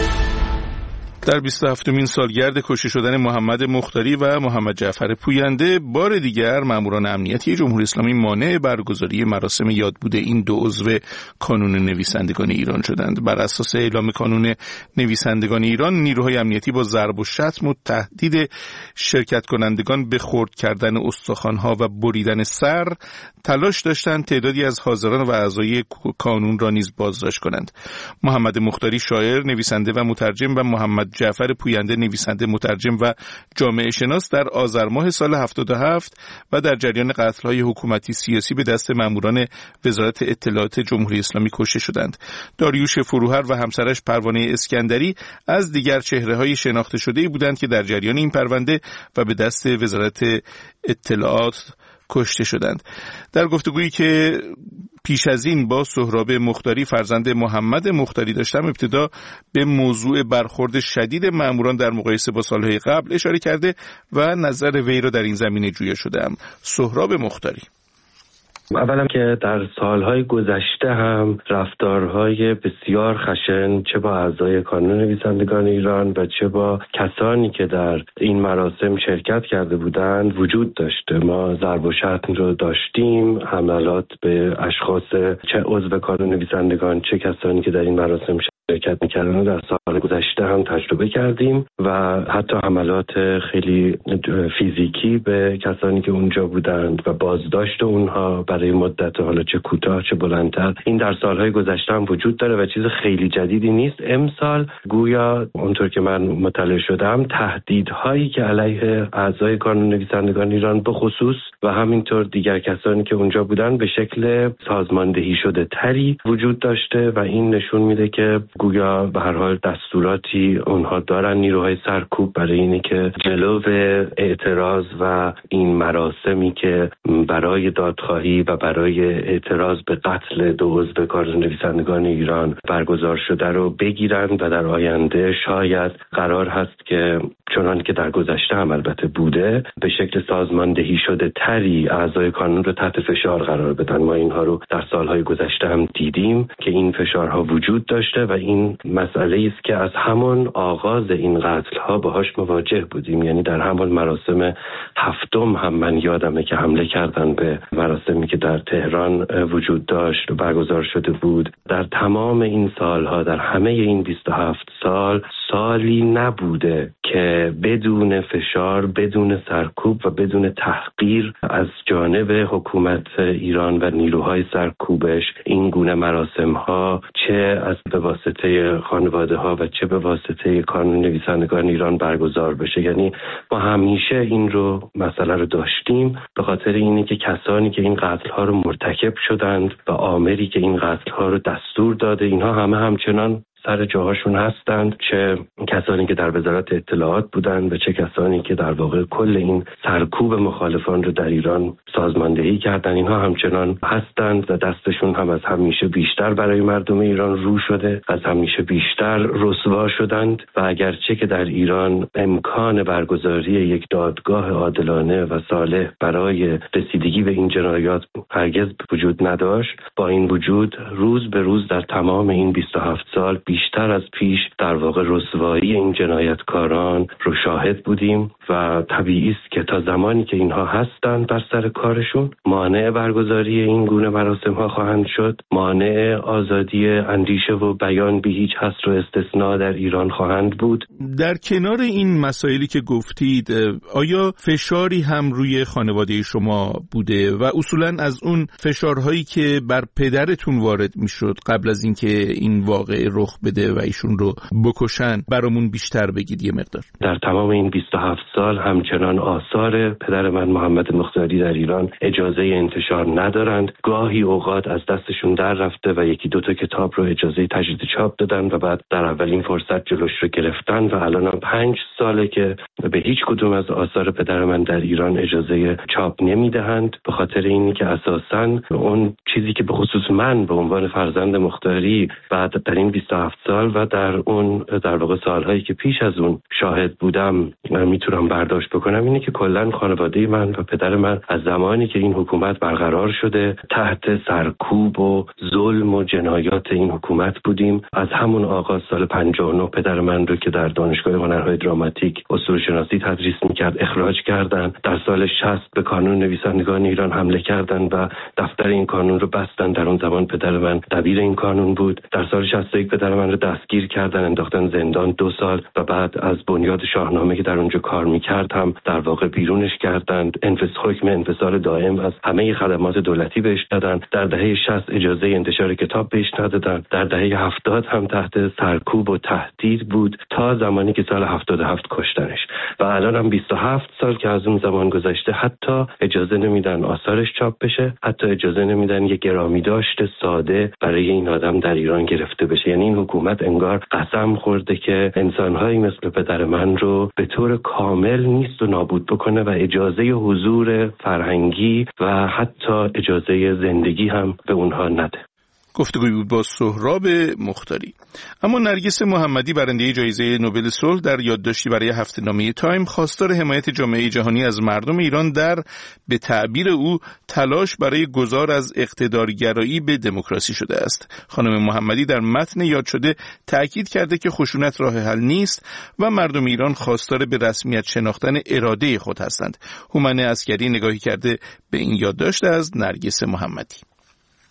در 27مین سالگرد کشته شدن محمد مختاری و محمد جعفر پوینده بار دیگر ماموران امنیتی جمهوری اسلامی مانع برگزاری مراسم یادبود این دو عضو کانون نویسندگان ایران شدند. بر اساس اعلام کانون نویسندگان ایران نیروهای امنیتی با ضرب و شتم و تهدید شرکت کنندگان به خرد کردن استخوان‌ها و بریدن سر تلاش داشتند تعدادی از حاضران و اعضای کانون را نیز بازداشت کنند. محمد مختاری شاعر، نویسنده و مترجم و محمد جعفر پوینده نویسنده، مترجم و جامعه شناس در آذر ماه سال 77 و در جریان قتل‌های حکومتی سیاسی به دست ماموران وزارت اطلاعات جمهوری اسلامی کشته شدند. داریوش فروهر و همسرش پروانه اسکندری از دیگر چهره‌های شناخته شده‌ای بودند که در جریان این پرونده و به دست وزارت اطلاعات کشته شدند. در گفتگویی که پیش از این با سهراب مختاری فرزند محمد مختاری داشتم ابتدا به موضوع برخورد شدید ماموران در مقایسه با سالهای قبل اشاره کرده و نظر وی را در این زمینه جویا شدم. سهراب مختاری: اولا که در سالهای گذشته هم رفتارهای بسیار خشن چه با اعضای کانون نویسندگان ایران و چه با کسانی که در این مراسم شرکت کرده بودند وجود داشته. ما ضرب و شتم رو داشتیم، حملات به اشخاص چه عضو کانون نویسندگان چه کسانی که در این مراسم شرکت میکردن و در سال گذشته هم تجربه کردیم و حتی حملات خیلی فیزیکی به کسانی که اونجا بودند و بازداشت اونها برای مدت حالا چه کوتاه چه بلندتر، این در سالهای گذشته هم وجود داره و چیز خیلی جدیدی نیست. امسال گویا اونطور که من مطلع شدم تهدیدهایی که علیه اعضای کانون نویسندگان ایران به خصوص و همینطور دیگر کسانی که اونجا بودن به شکل سازماندهی شده تری وجود داشته و این نشون میده که گویا به هر حال دستوراتی اونها دارن، نیروهای سرکوب، برای اینی که جلو اعتراض و این مراسمی که برای دادخواهی و برای اعتراض به قتل 2 عضو کانون نویسندگان ایران برگزار شده رو بگیرن و در آینده شاید قرار هست که چنان که در گذشته هم البته بوده به شکل سازماندهی شده تری اعضای کانون رو تحت فشار قرار بدن. ما اینها رو در سالهای گذشته هم دیدیم که این فشارها وجود داشته و این مسئله است که از همون آغاز این قتل‌ها باهاش مواجه بودیم. یعنی در همون مراسم 7 هم من یادمه که حمله کردن به مراسمی که در تهران وجود داشت و برگزار شده بود. در تمام این سالها، در همه این 27 سال، سالی نبوده که بدون فشار، بدون سرکوب و بدون تحقیر از جانب حکومت ایران و نیروهای سرکوبش این گونه مراسم‌ها چه از به واسطه خانواده‌ها و چه به واسطه کانون نویسندگان ایران برگزار بشه. یعنی ما همیشه این مسئله رو داشتیم به خاطر اینی که کسانی که این قتل‌ها رو مرتکب شدند و آمری که این قتل‌ها رو دستور داده، اینها همچنان سر جاهاشون هستند، چه کسانی که در وزارت اطلاعات بودند و چه کسانی که در واقع کل این سرکوب مخالفان رو در ایران سازماندهی کردن، اینها همچنان هستند و دستشون هم از همیشه بیشتر برای مردم ایران رو شده، از همیشه بیشتر رسوا شدند و اگرچه که در ایران امکان برگزاری یک دادگاه عادلانه و صالح برای رسیدگی به این جنایات هرگز وجود نداشت، با این وجود روز به روز در تمام این 27 سال بیشتر از پیش در واقع رسوایی این جنایتکاران رو شاهد بودیم و طبیعی است که تا زمانی که اینها هستند بر سر کارشون مانع برگزاری این گونه مراسم ها خواهند شد، مانع آزادی اندیشه و بیان بی هیچ حصر و استثناء در ایران خواهند بود. در کنار این مسائلی که گفتید، آیا فشاری هم روی خانواده شما بوده و اصولاً از اون فشارهایی که بر پدرتون وارد میشد قبل از اینکه این واقعه رخ بده و ایشون رو بکشن برامون بیشتر بگید یه مقدار؟ در تمام این 27 سال همچنان آثار پدر من محمد مختاری در ایران اجازه انتشار ندارند. گاهی اوقات از دستشون در رفته و 1-2 کتاب رو اجازه تجدید چاپ دادن و بعد در اولین فرصت جلوش رو گرفتن و الان 5 ساله که به هیچ کدوم از آثار پدر من در ایران اجازه چاپ نمیدهند، به خاطر اینی که اساساً اون چیزی که به خصوص من به عنوان فرزند مختاری بعد در این 27 سال و در اون در واقع سالهایی که پیش از اون شاهد بودم میتونم برداشت بکنم اینه که کلا خانواده من و پدر من از زمانی که این حکومت برقرار شده تحت سرکوب و ظلم و جنایات این حکومت بودیم. از همون آغاز سال 59 پدر من رو که در دانشگاه هنرهای دراماتیک اسطوره‌شناسی تدریس میکرد اخراج کردن. در سال 60 به کانون نویسندگان ایران حمله کردن و دفتر این کانون رو بستن. در اون زمان پدر من دبیر این کانون بود. در سال 61 پدر من رو دستگیر کردن، انداختن زندان 2 سال و بعد از بنیاد شاهنامه که در اونجا کار میکرد هم در واقع بیرونش کردند. حکم انفصال دائم از همه خدمات دولتی بهش دادن. در دهه 60 اجازه انتشار کتاب بهش ندادن. در دهه 70 هم تحت سرکوب و تهدید بود تا زمانی که سال 77 کشتنش و الان هم 27 سال که از اون زمان گذشته حتی اجازه نمیدن آثارش چاپ بشه، حتی اجازه نمیدن یک گرامی داشت ساده برای این آدم در ایران گرفته بشه. یعنی این حکومت انگار قسم خورده که انسان‌هایی مثل پدر من رو به طور کامل نیست و نابود بکنه و اجازه حضور فرهنگی و حتی اجازه زندگی هم به اونها نده. گفتگوی بود با سهراب مختاری. اما نرگس محمدی برنده جایزه نوبل صلح در یادداشتی برای هفته‌نامه تایم خواستار حمایت جامعه جهانی از مردم ایران در به تعبیر او تلاش برای گذار از اقتدارگرایی به دموکراسی شده است. خانم محمدی در متن یاد شده تأکید کرده که خشونت راه حل نیست و مردم ایران خواستار به رسمیت شناختن اراده خود هستند. هومن عسکری نگاهی کرده به این یادداشت از نرگس محمدی.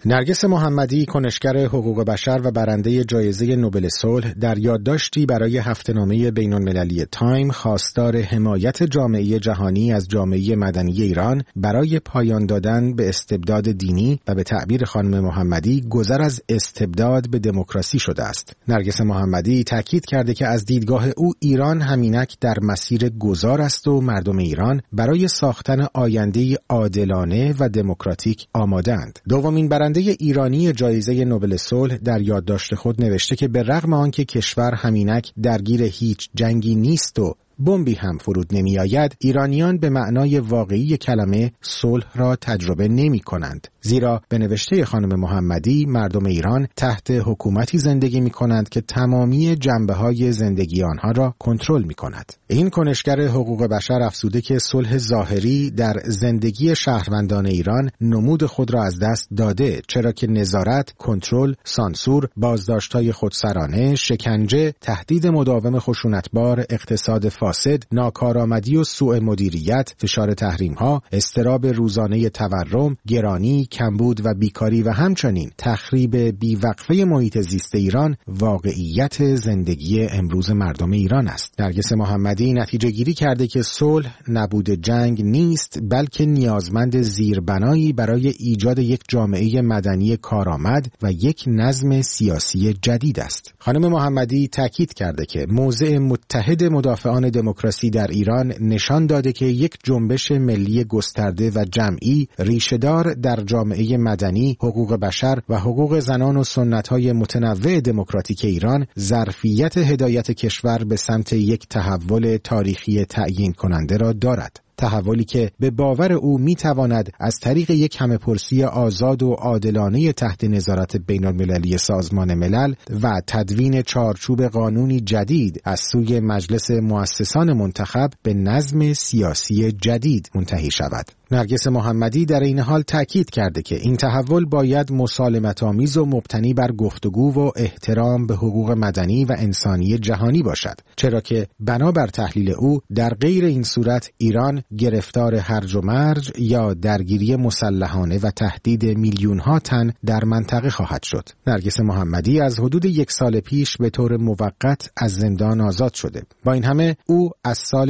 نرگس محمدی، کنشگر حقوق بشر و برنده جایزه نوبل صلح، در یادداشتی برای هفته‌نامه بین‌المللی تایم خواستار حمایت جامعه جهانی از جامعه مدنی ایران برای پایان دادن به استبداد دینی و به تعبیر خانم محمدی گذر از استبداد به دموکراسی شده است. نرگس محمدی تاکید کرده که از دیدگاه او ایران همینک در مسیر گذار است و مردم ایران برای ساختن آینده‌ای عادلانه و دموکراتیک آماده‌اند. دومین برنده ایرانی جایزه نوبل صلح در یادداشت خود نوشته که به رغم آنکه کشور همینک درگیر هیچ جنگی نیست و بمبی هم فرود نمی آید، ایرانیان به معنای واقعی کلمه صلح را تجربه نمی کنند. زیرا به نوشته خانم محمدی مردم ایران تحت حکومتی زندگی می کنند که تمامی جنبه های زندگی آنها را کنترل می کند. این کنشگر حقوق بشر افزوده که صلح ظاهری در زندگی شهروندان ایران نمود خود را از دست داده، چرا که نظارت، کنترل، سانسور، بازداشت‌های خودسرانه، شکنجه، تهدید مداوم خشونتبار، اقتصاد فاسد، ناکارآمدی و سوء مدیریت، فشار تحریم‌ها، اضطراب روزانه تورم، گرانی، کمبود و بیکاری و همچنین تخریب بیوقفه محیط زیست ایران واقعیت زندگی امروز مردم ایران است. نرگس محمدی نتیجه گیری کرده که صلح نبود جنگ نیست، بلکه نیازمند زیربنایی برای ایجاد یک جامعه مدنی کارآمد و یک نظم سیاسی جدید است. خانم محمدی تاکید کرده که موضع متحد مدافعان دموکراسی در ایران نشان داده که یک جنبش ملی گسترده و جمعی ریشه‌دار در جامعه مدنی، حقوق بشر و حقوق زنان و سنت‌های متنوع دموکراتیک ایران ظرفیت هدایت کشور به سمت یک تحول تاریخی تعیین کننده را دارد. تحولی که به باور او میتواند از طریق یک همه‌پرسی آزاد و عادلانه تحت نظارت بین‌المللی سازمان ملل و تدوین چارچوب قانونی جدید از سوی مجلس مؤسسان منتخب به نظم سیاسی جدید منتهی شود. نرگس محمدی در این حال تاکید کرده که این تحول باید مسالمت‌آمیز و مبتنی بر گفتگو و احترام به حقوق مدنی و انسانی جهانی باشد، چرا که بنابر تحلیل او در غیر این صورت ایران گرفتار هرج و مرج یا درگیری مسلحانه و تهدید میلیون‌ها تن در منطقه خواهد شد. نرگس محمدی از حدود 1 سال پیش به طور موقت از زندان آزاد شده. با این همه او از سال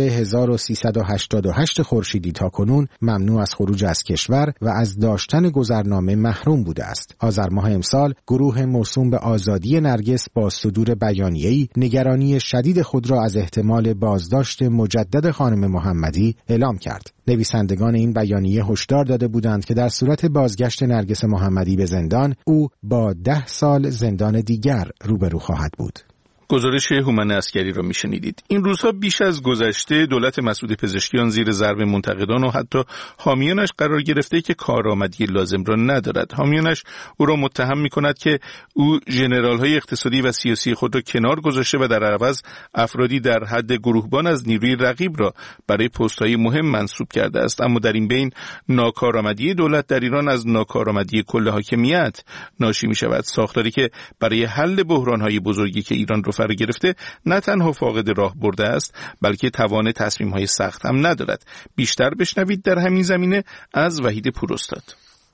1388 خورشیدی تا کنون ممنوع از خروج از کشور و از داشتن گذرنامه محروم بوده است. آذر ماه امسال گروه موسوم به آزادی نرگس با صدور بیانیه‌ای نگرانی شدید خود را از احتمال بازداشت مجدد خانم محمدی اعلام کرد. نویسندگان این بیانیه هشدار داده بودند که در صورت بازگشت نرگس محمدی به زندان، او با 10 سال زندان دیگر روبرو خواهد بود. گزارش هومن عسکری را میشنیدید. این روزها بیش از گذشته دولت مسعود پزشکیان زیر ضرب منتقدان و حتی حامیانش قرار گرفته که کارآمدی لازم را ندارد. حامیانش او را متهم می‌کند که او ژنرال‌های اقتصادی و سیاسی خود را کنار گذاشته و در عوض افرادی در حد گروهبان از نیروی رقیب را برای پست‌های مهم منصوب کرده است. اما در این بین ناکارآمدی دولت در ایران از ناکارآمدی کل حاکمیت ناشی می‌شود. ساختاری که برای حل بحران‌های بزرگی که ایران رو فرا گرفته نه تنها فاقد راه برده است، بلکه توان تصمیم‌های سخت هم ندارد. بیشتر بشنوید در همین زمینه از وحید پوراستاد.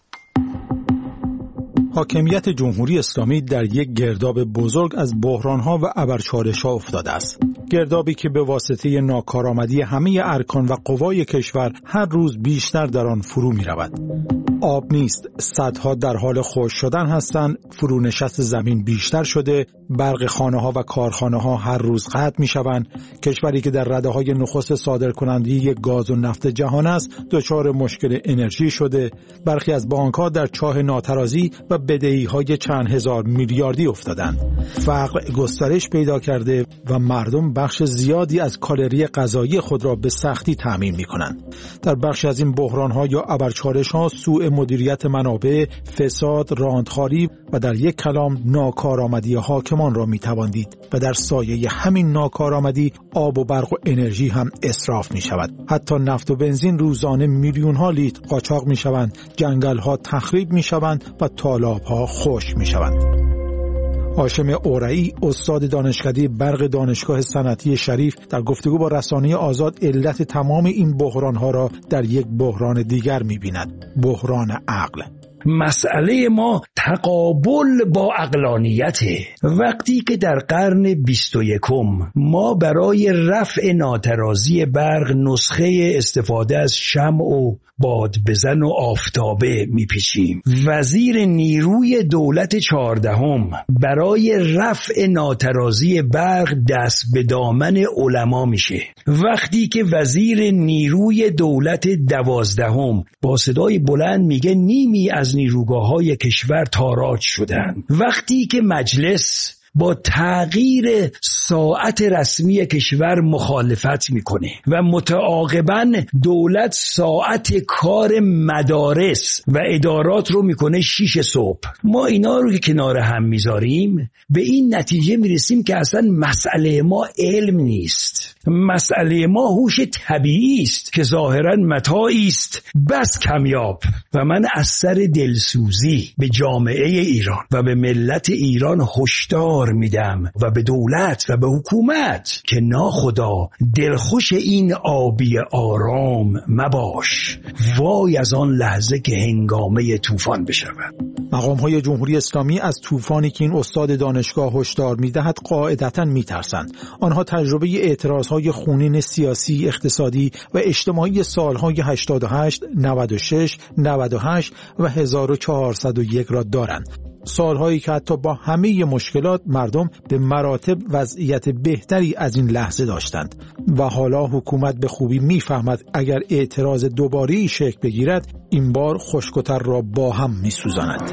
حاکمیت جمهوری اسلامی در یک گرداب بزرگ از بحران‌ها و ابرچالش‌ها افتاده است. گردابی که به واسطه ناکارآمدی همه ارکان و قوای کشور هر روز بیشتر در آن فرو می‌رود. آب نیست، سدها در حال خشک شدن هستند، فرونشست زمین بیشتر شده، برق خانه‌ها و کارخانه‌ها هر روز قطع می‌شوند. کشوری که در رده‌های نخست صادرکننده گاز و نفت جهان است، دچار مشکل انرژی شده. برخی از بانک‌ها در چاه ناترازی و بدهی‌های چند هزار میلیاردی افتادند. فقر گسترش پیدا کرده و مردم بخش زیادی از کالری غذایی خود را به سختی تامین می‌کنند. در بخش از این بحران‌ها یا ابرچالش‌ها سوء مدیریت منابع، فساد، راندخواری و در یک کلام ناکارآمدی حاکمان را می‌توان دید و در سایه همین ناکارآمدی آب و برق و انرژی هم اسراف می‌شود. حتی نفت و بنزین روزانه میلیون‌ها لیتر قاچاق می‌شوند، جنگل‌ها تخریب می‌شوند و تالاب‌ها خشک می‌شوند. هاشم اورایی، استاد دانشکده برق دانشگاه صنعتی شریف، در گفتگو با رسانه آزاد علت تمام این بحران‌ها را در یک بحران دیگر می‌بیند: بحران عقل. مسئله ما تقابل با عقلانیته. وقتی که در قرن 21 ما برای رفع ناترازی برق نسخه استفاده از شمع و باد بزن و آفتابه میپیچیم، وزیر نیروی دولت 14 برای رفع ناترازی برق دست به دامن علما میشه. وقتی که وزیر نیروی دولت 12 با صدای بلند میگه نیمی از نیروگاه‌های کشور تاراج شدن. وقتی که مجلس با تغییر ساعت رسمی کشور مخالفت میکنه و متعاقباً دولت ساعت کار مدارس و ادارات رو میکنه 6 صبح، ما اینا رو که کنار هم میذاریم به این نتیجه میرسیم که اصلا مسئله ما علم نیست، مسئله ما هوش طبیعی است که ظاهراً متاعی است بس کمیاب. و من از سر دلسوزی به جامعه ایران و به ملت ایران هشدار میدم و به دولت و به حکومت که ناخدا دلخوش این آبی آرام مباش، وای از آن لحظه که هنگامه طوفان بشود. مقام‌های جمهوری اسلامی از طوفانی که این استاد دانشگاه هشدار می‌دهد قاعدتاً می‌ترسند. آنها تجربه اعتراض‌های خونین سیاسی، اقتصادی و اجتماعی سال‌های 88، 96، 98 و 1401 را دارند. سالهایی که حتی با همه مشکلات مردم به مراتب وضعیت بهتری از این لحظه داشتند و حالا حکومت به خوبی میفهمد اگر اعتراض دوباری شکل بگیرد این بار خشک‌وتر را با هم میسوزاند.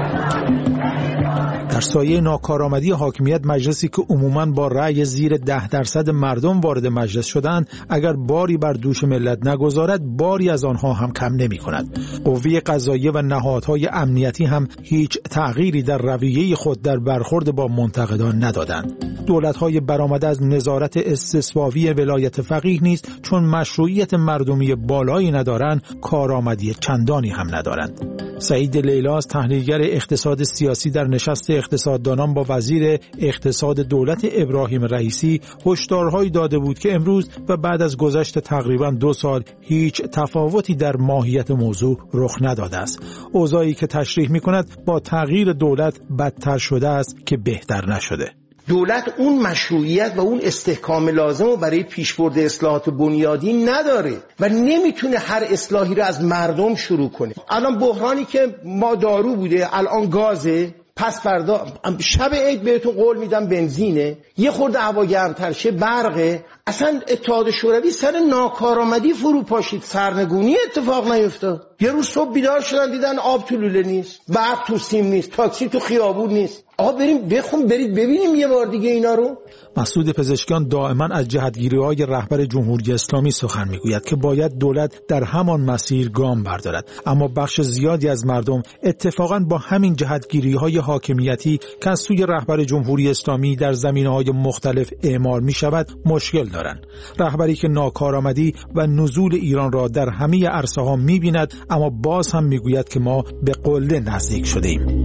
در سایه ناکارآمدی حاکمیت، مجلسی که عموماً با رأی زیر 10% مردم وارد مجلس شدند اگر باری بر دوش ملت نگذارد باری از آنها هم کم نمی کند. قوه قضاییه و نهادهای امنیتی هم هیچ تغییری در رویه خود در برخورد با منتقدان ندادند. دولت‌های برآمده از نظارت استثباوی ولایت فقیه نیز چون مشروعیت مردمی بالایی ندارند کارآمدی چندانی هم ندارند. سعید لیلاس، تحلیلگر اقتصاد سیاسی، در نشست اقتصاددانان با وزیر اقتصاد دولت ابراهیم رئیسی هشدارهایی داده بود که امروز و بعد از گذشت تقریباً 2 سال هیچ تفاوتی در ماهیت موضوع رخ نداده است. اوضاعی که تشریح می‌کند با تغییر دولت بدتر شده است که بهتر نشده. دولت اون مشروعیت و اون استحکام لازم رو برای پیشبرد اصلاحات بنیادی نداره و نمیتونه هر اصلاحی رو از مردم شروع کنه. الان بحرانی که ما دارو بوده الان گازه، پس فردا شب عید بهتون قول میدم بنزینه، یه خورده هوا گرمتر شه برقه. اصلا اتحاد شوروی سر ناکارآمدی فرو پاشید، سرنگونی اتفاق نیفتاد. یه روز صبح بیدار شدن دیدن آب تو لوله نیست، برق تو سیم نیست، تاکسی تو خیابون نیست. آقا برید ببینیم یه بار دیگه اینا رو. مسعود پزشکیان دائما از جهتگیری‌های رهبر جمهوری اسلامی سخن میگوید که باید دولت در همان مسیر گام بردارد، اما بخش زیادی از مردم اتفاقاً با همین جهتگیری‌های حاکمیتی که از سوی رهبر جمهوری اسلامی در زمینه‌های مختلف اعمال می‌شود مشکل دارند. رهبری که ناکارآمدی و نزول ایران را در همه عرصه‌ها می‌بیند اما باز هم میگوید که ما به قله نزدیک شده‌ایم.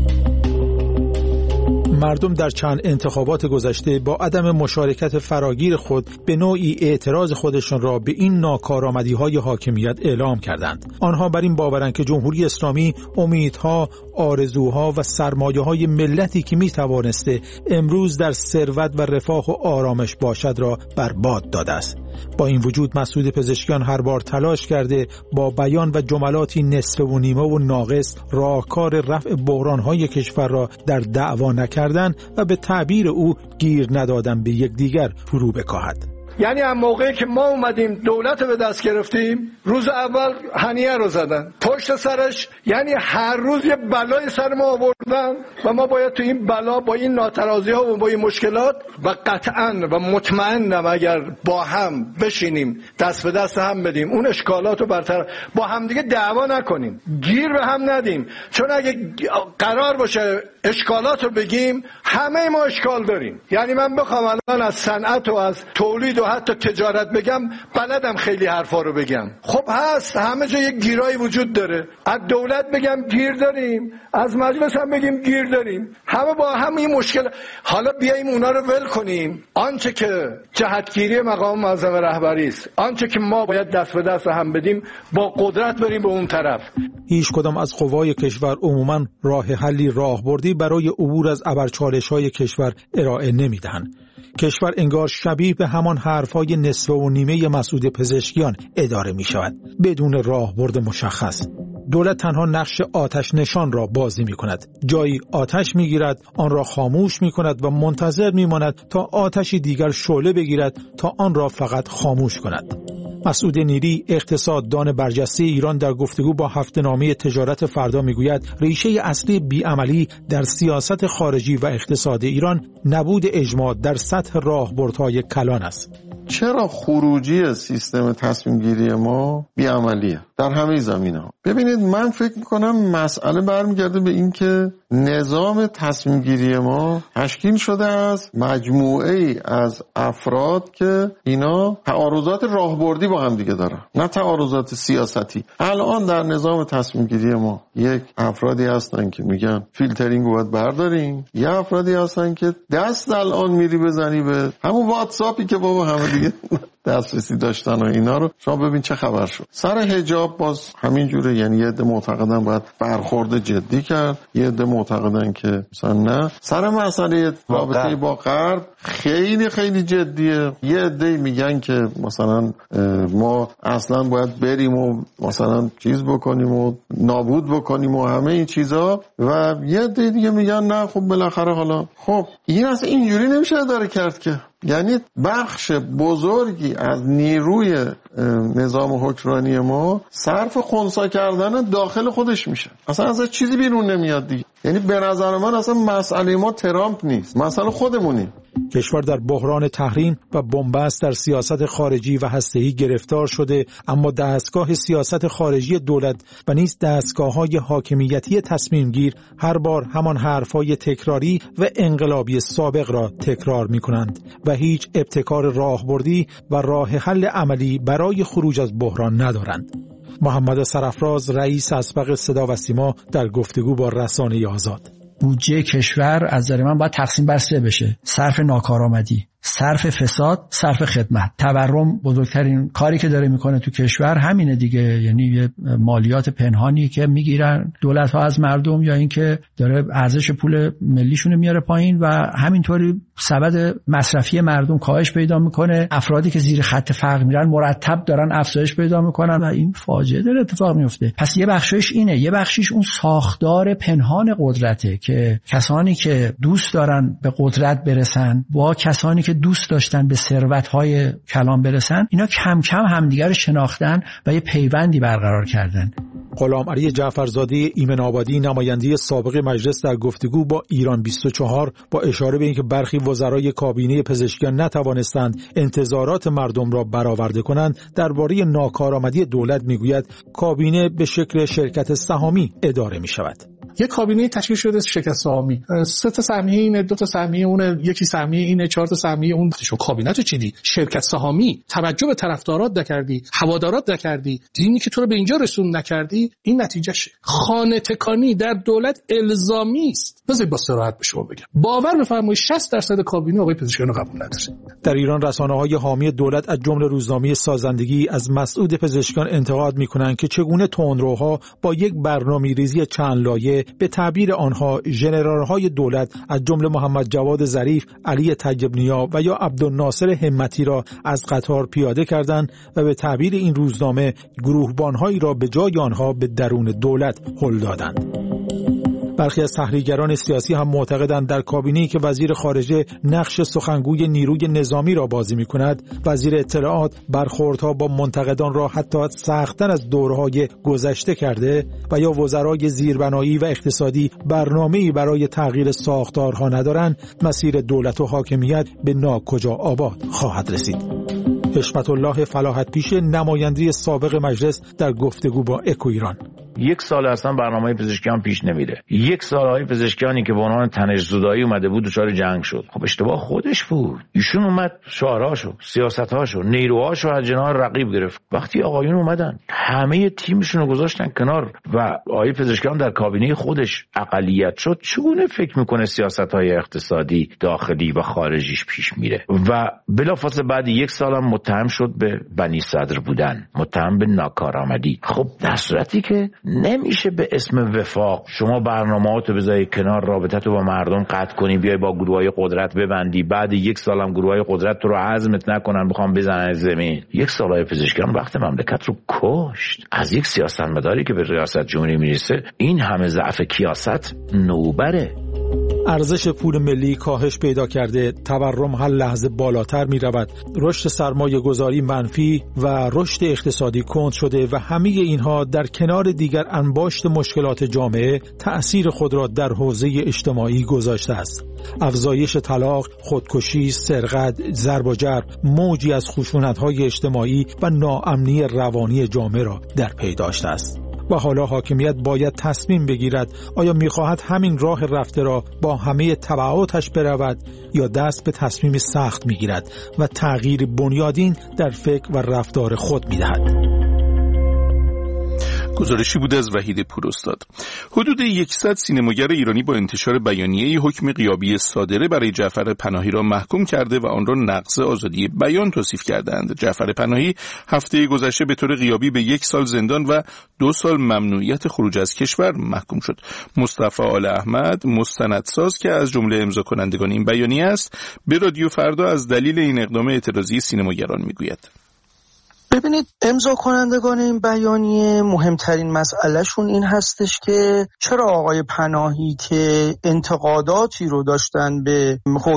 مردم در چند انتخابات گذشته با عدم مشارکت فراگیر خود به نوعی اعتراض خودشان را به این ناکارآمدی‌های حاکمیت اعلام کردند. آنها بر این باورند که جمهوری اسلامی امیدها، آرزوها و سرمایه‌های ملتی که می‌توانسته امروز در ثروت و رفاه و آرامش باشد را برباد داده است. با این وجود مسعود پزشکیان هر بار تلاش کرده با بیان و جملاتی نصفه و نیمه و ناقص راهکار رفع بحران‌های کشور را در دعوا نکردن و به تعبیر او گیر ندادن به یکدیگر فرو بکاهد. یعنی هم موقعی که ما اومدیم دولت رو به دست گرفتیم، روز اول هنیه رو زدن، پشت سرش یعنی هر روز یه بلای سر ما آوردن و ما باید تو این بلا با این ناترازی ها و با این مشکلات و قطعاً و مطمئنم اگر با هم بشینیم دست به دست هم بدیم اون اشکالات رو برطرف، با هم دیگه دعوا نکنیم، گیر به هم ندیم، چون اگه قرار باشه اشکالات رو بگیم همه ما اشکال داریم. یعنی من بخوام الان از صنعت و از تولید و حتی تجارت بگم بلدم خیلی حرفا رو بگم. خب هست، همه جا یک گیرایی وجود داره. از دولت بگم گیر داریم، از مجلس هم بگیم گیر داریم، همه با هم این مشکل. حالا بیاییم اونا رو ول کنیم. آنچه که جهتگیری مقام معظم رهبری است، آنچه که ما باید دست به دست هم بدیم، با قدرت بریم به اون طرف. هیچ کدام از قوای کشور عموماً راه حلی راهبردی برای عبور از ابرچالش‌های کشور ارائه نمی‌دهند. کشور انگار شبیه به همان حرف‌های نصف و نیمه مسعود پزشکیان اداره می‌شود، بدون راهبرد مشخص. دولت تنها نقش آتش نشان را بازی می‌کند. جایی آتش می‌گیرد، آن را خاموش می‌کند و منتظر می‌ماند تا آتشی دیگر شعله بگیرد تا آن را فقط خاموش کند. مسعود نیری، اقتصاددان برجسته ایران، در گفتگو با هفته‌نامه تجارت فردا میگوید ریشه اصلی بیعملی در سیاست خارجی و اقتصاد ایران نبود اجماع در سطح راهبردهای کلان است. چرا خروجی سیستم تصمیم گیری ما بیعملیه در همه زمینه‌ها؟ ببینید، من فکر میکنم مسئله برمیگرده به این که نظام تصمیم گیری ما تشکیل شده از مجموعه ای از افراد که اینا تعارضات راهبردی با هم دیگه دارن، نه تعارضات سیاستی. الان در نظام تصمیم گیری ما یک افرادی هستن که میگن فیلترینگ رو باید برداریم، یه افرادی هستن که دست الان میری بزنی به همون واتساپی که بابا همه دیگه دسترسی داشتن و اینا رو شما ببین چه خبر شد. سر حجاب باز همین جوره، یعنی یه عده معتقدن باید برخورد جدی کرد، یه عده معتقدن که مثلا نه. سر مسئله رابطه با غرب خیلی خیلی جدیه. یه عده میگن که مثلا ما اصلا باید بریم و مثلا چیز بکنیم و نابود بکنیم و همه این چیزا، و یه عده دیگه میگن نه خب بالاخره حالا خب این اصلا اینجوری نمیشه اداره کرد که. یعنی بخش بزرگی از نیروی نظام حکمرانی ما صرف خنثی کردن داخل خودش میشه، اصلا از چیزی بیرون نمیاد دیگه. یعنی به نظر من اصلا مسئله ما ترامپ نیست، مسئله خودمونیم. کشور در بحران تحریم و بنبست در سیاست خارجی و هسته‌ای گرفتار شده، اما دستگاه سیاست خارجی دولت و نیز دستگاه‌های حاکمیتی تصمیمگیر هر بار همان حرف‌های تکراری و انقلابی سابق را تکرار می‌کنند و هیچ ابتکار راهبردی و راه حل عملی برای خروج از بحران ندارند. محمد سرافراز، رئیس اسبق صدا و سیما، در گفتگو با رسانه آزاد: بودجه کشور از نظر من باید تقسیم بر 3 بشه: صرف ناکارآمدی، صرف فساد، صرف خدمت. تورم بزرگترین کاری که داره میکنه تو کشور همینه دیگه، یعنی یه مالیات پنهانی که میگیرن دولت‌ها از مردم، یا اینکه داره ارزش پول ملیشون میاره پایین و همینطوری سبد مصرفی مردم کاهش پیدا میکنه. افرادی که زیر خط فقر میرن مرتب دارن افزایش پیدا میکنن و این فاجعه داره اتفاق میفته. پس یه بخشش اینه، یه بخشش اون ساختار پنهان قدرته که کسانی که دوست دارن به قدرت برسن با کسانی که دوست داشتن به ثروت‌های کلان برسن، اینا کم کم همدیگر رو شناختن و یه پیوندی برقرار کردن. غلام علی جعفرزاده ایمن آبادی، نماینده سابق مجلس، در گفتگو با ایران 24 با اشاره به اینکه برخی وزرای کابینه پزشکیان نتوانستند انتظارات مردم را برآورده کنند، درباره ناکارآمدی دولت میگوید کابینه به شکل شرکت سهامی اداره می‌شود. یک کابینه تشکیل شده شرکت سهامی، 3 تا سهمیه اینه، 2 تا سهمیه اونه، یکی سهمیه اینه، 4 تا سهمیه اون. شو کابینه تو چیدی؟ شرکت سهامی. توجه به طرفدارات نکردی، هوادارات نکردی، دینی که تو رو به اینجا رسون نکردی، این نتیجهشه. خانه تکانی در دولت الزامی است. بذار با صراحت به شما بگم، باور بفرمایید 60% کابینه آقای پزشکیان رو قبول نداره. در ایران رسانه‌های حامی دولت از جمله روزنامه سازندگی از مسعود پزشکیان انتقاد می‌کنند که چگونه تندروها با یک برنامه‌ریزی چند لایه، به تعبیر آنها ژنرال‌های دولت از جمله محمد جواد ظریف، علی طیب‌نیا و یا عبدالناصر همتی را از قطار پیاده کردند و به تعبیر این روزنامه گروهبان‌هایی را به جای آنها به درون دولت هل دادند. برخی از تحلیلگران سیاسی هم معتقدند در کابینه‌ای که وزیر خارجه نقش سخنگوی نیروی نظامی را بازی می‌کند، وزیر اطلاعات برخوردها با منتقدان را حتی سخت‌تر از دوره‌های گذشته کرده و یا وزرای زیربنایی و اقتصادی برنامه‌ای برای تغییر ساختارها ندارند، مسیر دولت و حاکمیت به ناکجا آباد خواهد رسید. حشمت الله فلاحت پیش، نماینده سابق مجلس، در گفتگو با اکو ایران: یک سال اصلا برنامه پزشکیان پیش نمیره. یک سال های پزشکیانی که به عنوان تنش زدایی اومده بود دچار جنگ شد. خب اشتباه خودش بود. ایشون اومد شعارهاشو، سیاستاشو، نیروهاشو از جناح رقیب گرفت. وقتی آقایون اومدن همه تیمشون رو گذاشتن کنار و آقای پزشکیان در کابینه خودش اقلیت شد، چگونه فکر میکنه سیاست‌های اقتصادی داخلی و خارجیش پیش میره؟ و بلافاصله بعد یک سال هم متهم شد به بنی صدر بودن، متهم به ناکارآمدی. خب در صورتی که نمیشه به اسم وفاق شما برنامه‌هاتو بذاری کنار، رابطه‌تو با مردم قطع کنی، بیای با گروهای قدرت ببندی، بعد یک سال هم گروهای قدرت تو رو عزمت نکنن بخوام بزنن زمین. یک سال پزشکیان وقت مملکت رو کشت. از یک سیاستمداری که به ریاست جمهوری میرسه این همه ضعف کیاست نوبره. ارزش پول ملی کاهش پیدا کرده، تورم هر لحظه بالاتر می رود، رشد سرمایه گذاری منفی و رشد اقتصادی کند شده و همه اینها در کنار دیگر انباشت مشکلات جامعه تأثیر خود را در حوزه اجتماعی گذاشته است. افزایش طلاق، خودکشی، سرقت، ضرب و جرب موجی از خشونت‌های اجتماعی و ناامنی روانی جامعه را در پی داشته است. و حالا حاکمیت باید تصمیم بگیرد آیا می‌خواهد همین راه رفته را با همه تبعاتش برود یا دست به تصمیم سخت می‌گیرد و تغییر بنیادین در فکر و رفتار خود می‌دهد. گزارشی بود از وحید پوراستاد. حدود 100 سینماگر ایرانی با انتشار بیانیه‌ای حکم غیابی صادره برای جعفر پناهی را محکوم کرده و آن را نقض آزادی بیان توصیف کردند. جعفر پناهی هفته گذشته به طور غیابی به 1 سال زندان و 2 سال ممنوعیت خروج از کشور محکوم شد. مصطفی آل احمد، مستندساز که از جمله امضا کنندگان این بیانیه است، به رادیو فردا از دلیل این اقدام اعتراضی سینماگران میگوید. ببینید، امضا کنندگان این بیانیه مهمترین مسئلهشون این هستش که چرا آقای پناهی که انتقاداتی رو داشتن به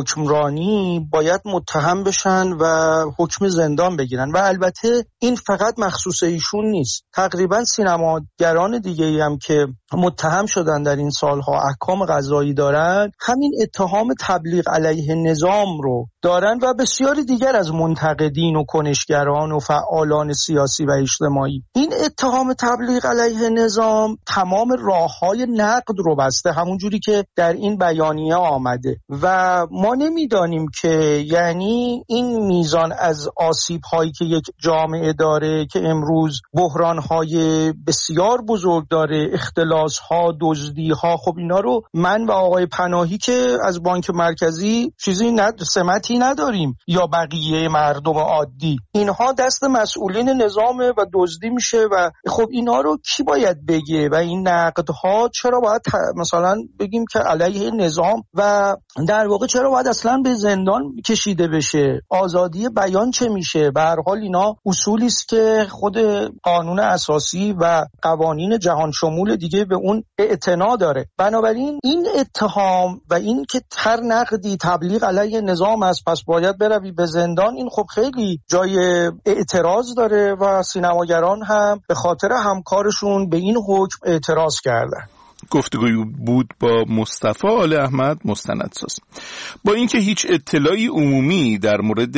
حکمرانی باید متهم بشن و حکم زندان بگیرن. و البته این فقط مخصوص ایشون نیست، تقریبا سینماگران دیگه‌ای هم که متهم شدن در این سالها احکام قضایی دارن همین اتهام تبلیغ علیه نظام رو دارن و بسیاری دیگر از منتقدین و کنشگران و فعالان سیاسی و اجتماعی. این اتهام تبلیغ علیه نظام تمام راه‌های نقد رو بسته، همون جوری که در این بیانیه آمده و ما نمیدانیم که یعنی این میزان از آسیب‌هایی که یک جامعه داره که امروز بحران‌های بسیار بزرگ داره، اختلاس‌ها، دزدی‌ها، خب اینا رو من و آقای پناهی که از بانک مرکزی چیزی سمتی نداریم یا بقیه مردم عادی، اینها دست مسئولین نظامه و دزدی میشه و خب اینا رو کی باید بگه و این نقدها چرا باید مثلا بگیم که علیه نظام و در واقع چرا باید اصلا به زندان کشیده بشه؟ آزادی بیان چه میشه؟ به هر حال اینا اصولی است که خود قانون اساسی و قوانین جهان شمول دیگه به اون اعتنا داره. بنابراین این اتهام و این که هر نقدی تبلیغ علیه نظام است پس باید بروی به زندان، این خب خیلی جای اعتراض داره و سینماگران هم به خاطر همکارشون به این حکم اعتراض کردن. گفتگوی بود با مصطفی آل احمد، مستندساز. با اینکه هیچ اطلاعی عمومی در مورد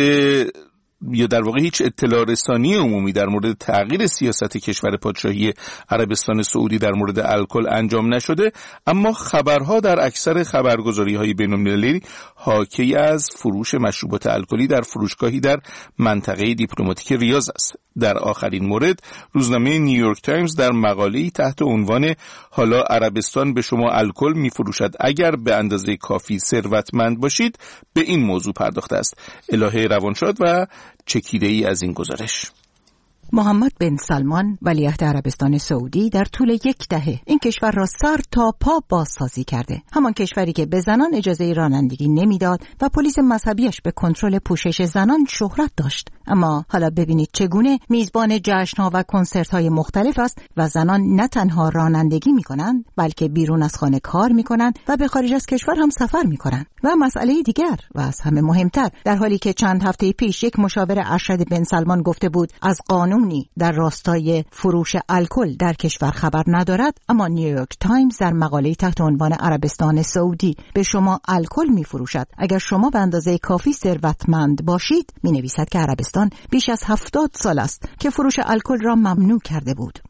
یا در واقع هیچ اطلاع رسانی عمومی در مورد تغییر سیاست کشور پادشاهی عربستان سعودی در مورد الکل انجام نشده، اما خبرها در اکثر خبرگزاری‌های بین‌المللی حاکی از فروش مشروبات الکلی در فروشگاهی در منطقه دیپلماتیک ریاض است. در آخرین مورد روزنامه نیویورک تایمز در مقاله‌ای تحت عنوان حالا عربستان به شما الکل می‌فروشد اگر به اندازه کافی ثروتمند باشید به این موضوع پرداخته است. الهه روانشاد و چکیده‌ای از این گزارش. محمد بن سلمان ولیعهد عربستان سعودی در طول 1 دهه این کشور را سر تا پا بازسازی کرده. همان کشوری که به زنان اجازه رانندگی نمیداد و پلیس مذهبیش به کنترل پوشش زنان شهرت داشت. اما حالا ببینید چگونه میزبان جشن‌ها و کنسرت‌های مختلف است و زنان نه تنها رانندگی می‌کنند بلکه بیرون از خانه کار می‌کنند و به خارج از کشور هم سفر می‌کنند. و مسئله دیگر و از همه مهمتر، در حالی که چند هفته پیش یک مشاور ارشد بن سلمان گفته بود از قانونی در راستای فروش الکل در کشور خبر ندارد، اما نیویورک تایمز در مقاله تحت عنوان عربستان سعودی به شما الکل می‌فروشد اگر شما به اندازه کافی ثروتمند باشید می‌نویسد که عربستان بیش از 70 سال است که فروش الکل را ممنوع کرده بود.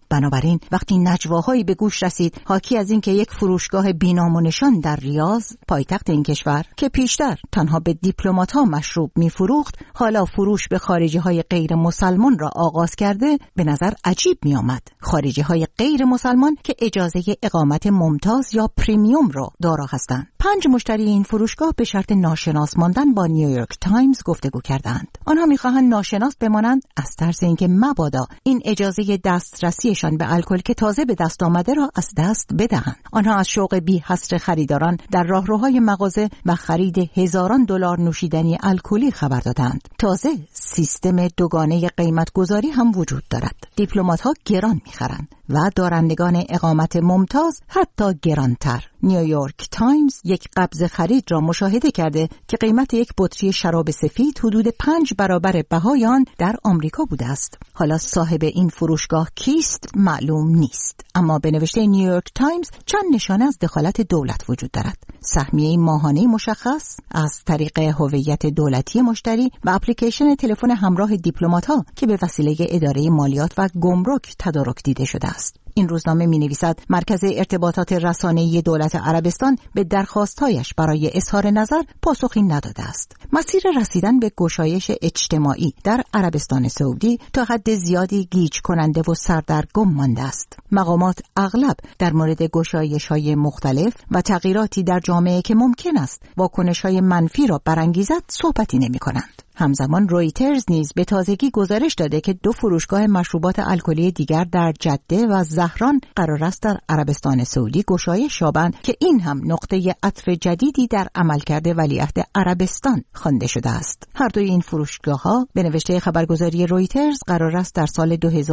بنابراین وقتی نجواهایی به گوش رسید حاکی از اینکه یک فروشگاه بی‌نام و نشان در ریاض، پایتخت این کشور که پیشتر تنها به دیپلمات‌ها مشروب می‌فروخت، حالا فروش به خارجی‌های غیر مسلمان را آغاز کرده، به نظر عجیب می‌آمد. خارجی‌های غیر مسلمان که اجازه اقامت ممتاز یا پریمیوم را دارا هستند. 5 مشتری این فروشگاه به شرط ناشناس ماندن با نیویورک تایمز گفتگو کردند. آنها می‌خواهند ناشناس بمانند از ترس اینکه مبادا این اجازه دسترسیشان به الکل که تازه به دست آمده را از دست بدهند. آنها از شوق بی حصر خریداران در راهروهای مغازه و خرید هزاران دلار نوشیدنی الکلی خبر دادند. تازه سیستم دوگانه قیمت گذاری هم وجود دارد. دیپلمات‌ها گران می‌خرند و دارندگان اقامت ممتاز حتی گرانتر. نیویورک تایمز یک قبض خرید را مشاهده کرده که قیمت یک بطری شراب سفید حدود 5 برابر بهای آن در آمریکا بوده است. حالا صاحب این فروشگاه کیست معلوم نیست، اما به نوشته نیویورک تایمز چند نشانه از دخالت دولت وجود دارد. سهمیه ماهانه مشخص از طریق هویت دولتی مشتری و اپلیکیشن تلفن همراه دیپلمات‌ها که به وسیله اداره مالیات و گمرک تدارک دیده شده است. این روزنامه می‌نویسد مرکز ارتباطات رسانه‌ای دولت عربستان به درخواست‌هایش برای اظهار نظر پاسخی نداده است. مسیر رسیدن به گشایش اجتماعی در عربستان سعودی تا حد زیادی گیج کننده و سردرگم مانده است. مقامات اغلب در مورد گشایش‌های مختلف و تغییراتی در جامعه که ممکن است واکنش‌های منفی را برانگیزد صحبتی نمی‌کنند. همزمان رویترز نیز به تازگی گزارش داده که 2 فروشگاه مشروبات الکلی دیگر در جده و زهران قرار است در عربستان سعودی گشایش یابند که این هم نقطه عطف جدیدی در عملکرد ولیعهد عربستان خوانده شده است. هر دوی این فروشگاه‌ها به نوشته خبرگزاری رویترز قرار است در سال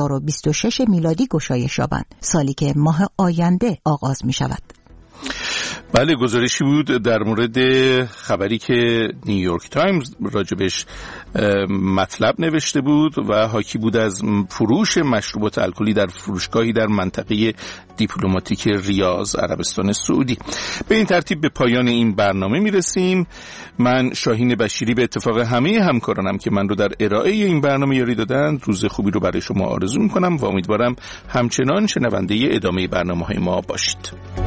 2026 میلادی گشایش یابند، سالی که ماه آینده آغاز می‌شود. بله، گزارشی بود در مورد خبری که نیویورک تایمز راجبش مطلب نوشته بود و حاکی بود از فروش مشروبات الکلی در فروشگاهی در منطقه دیپلماتیک ریاض، عربستان سعودی. به این ترتیب به پایان این برنامه میرسیم. من شاهین بشیری به اتفاق همه همکارانم که من رو در ارائه این برنامه یاری دادند روز خوبی رو برای شما آرزو میکنم و امیدوارم همچنان شنونده ادامه برنامه‌های ما باشید.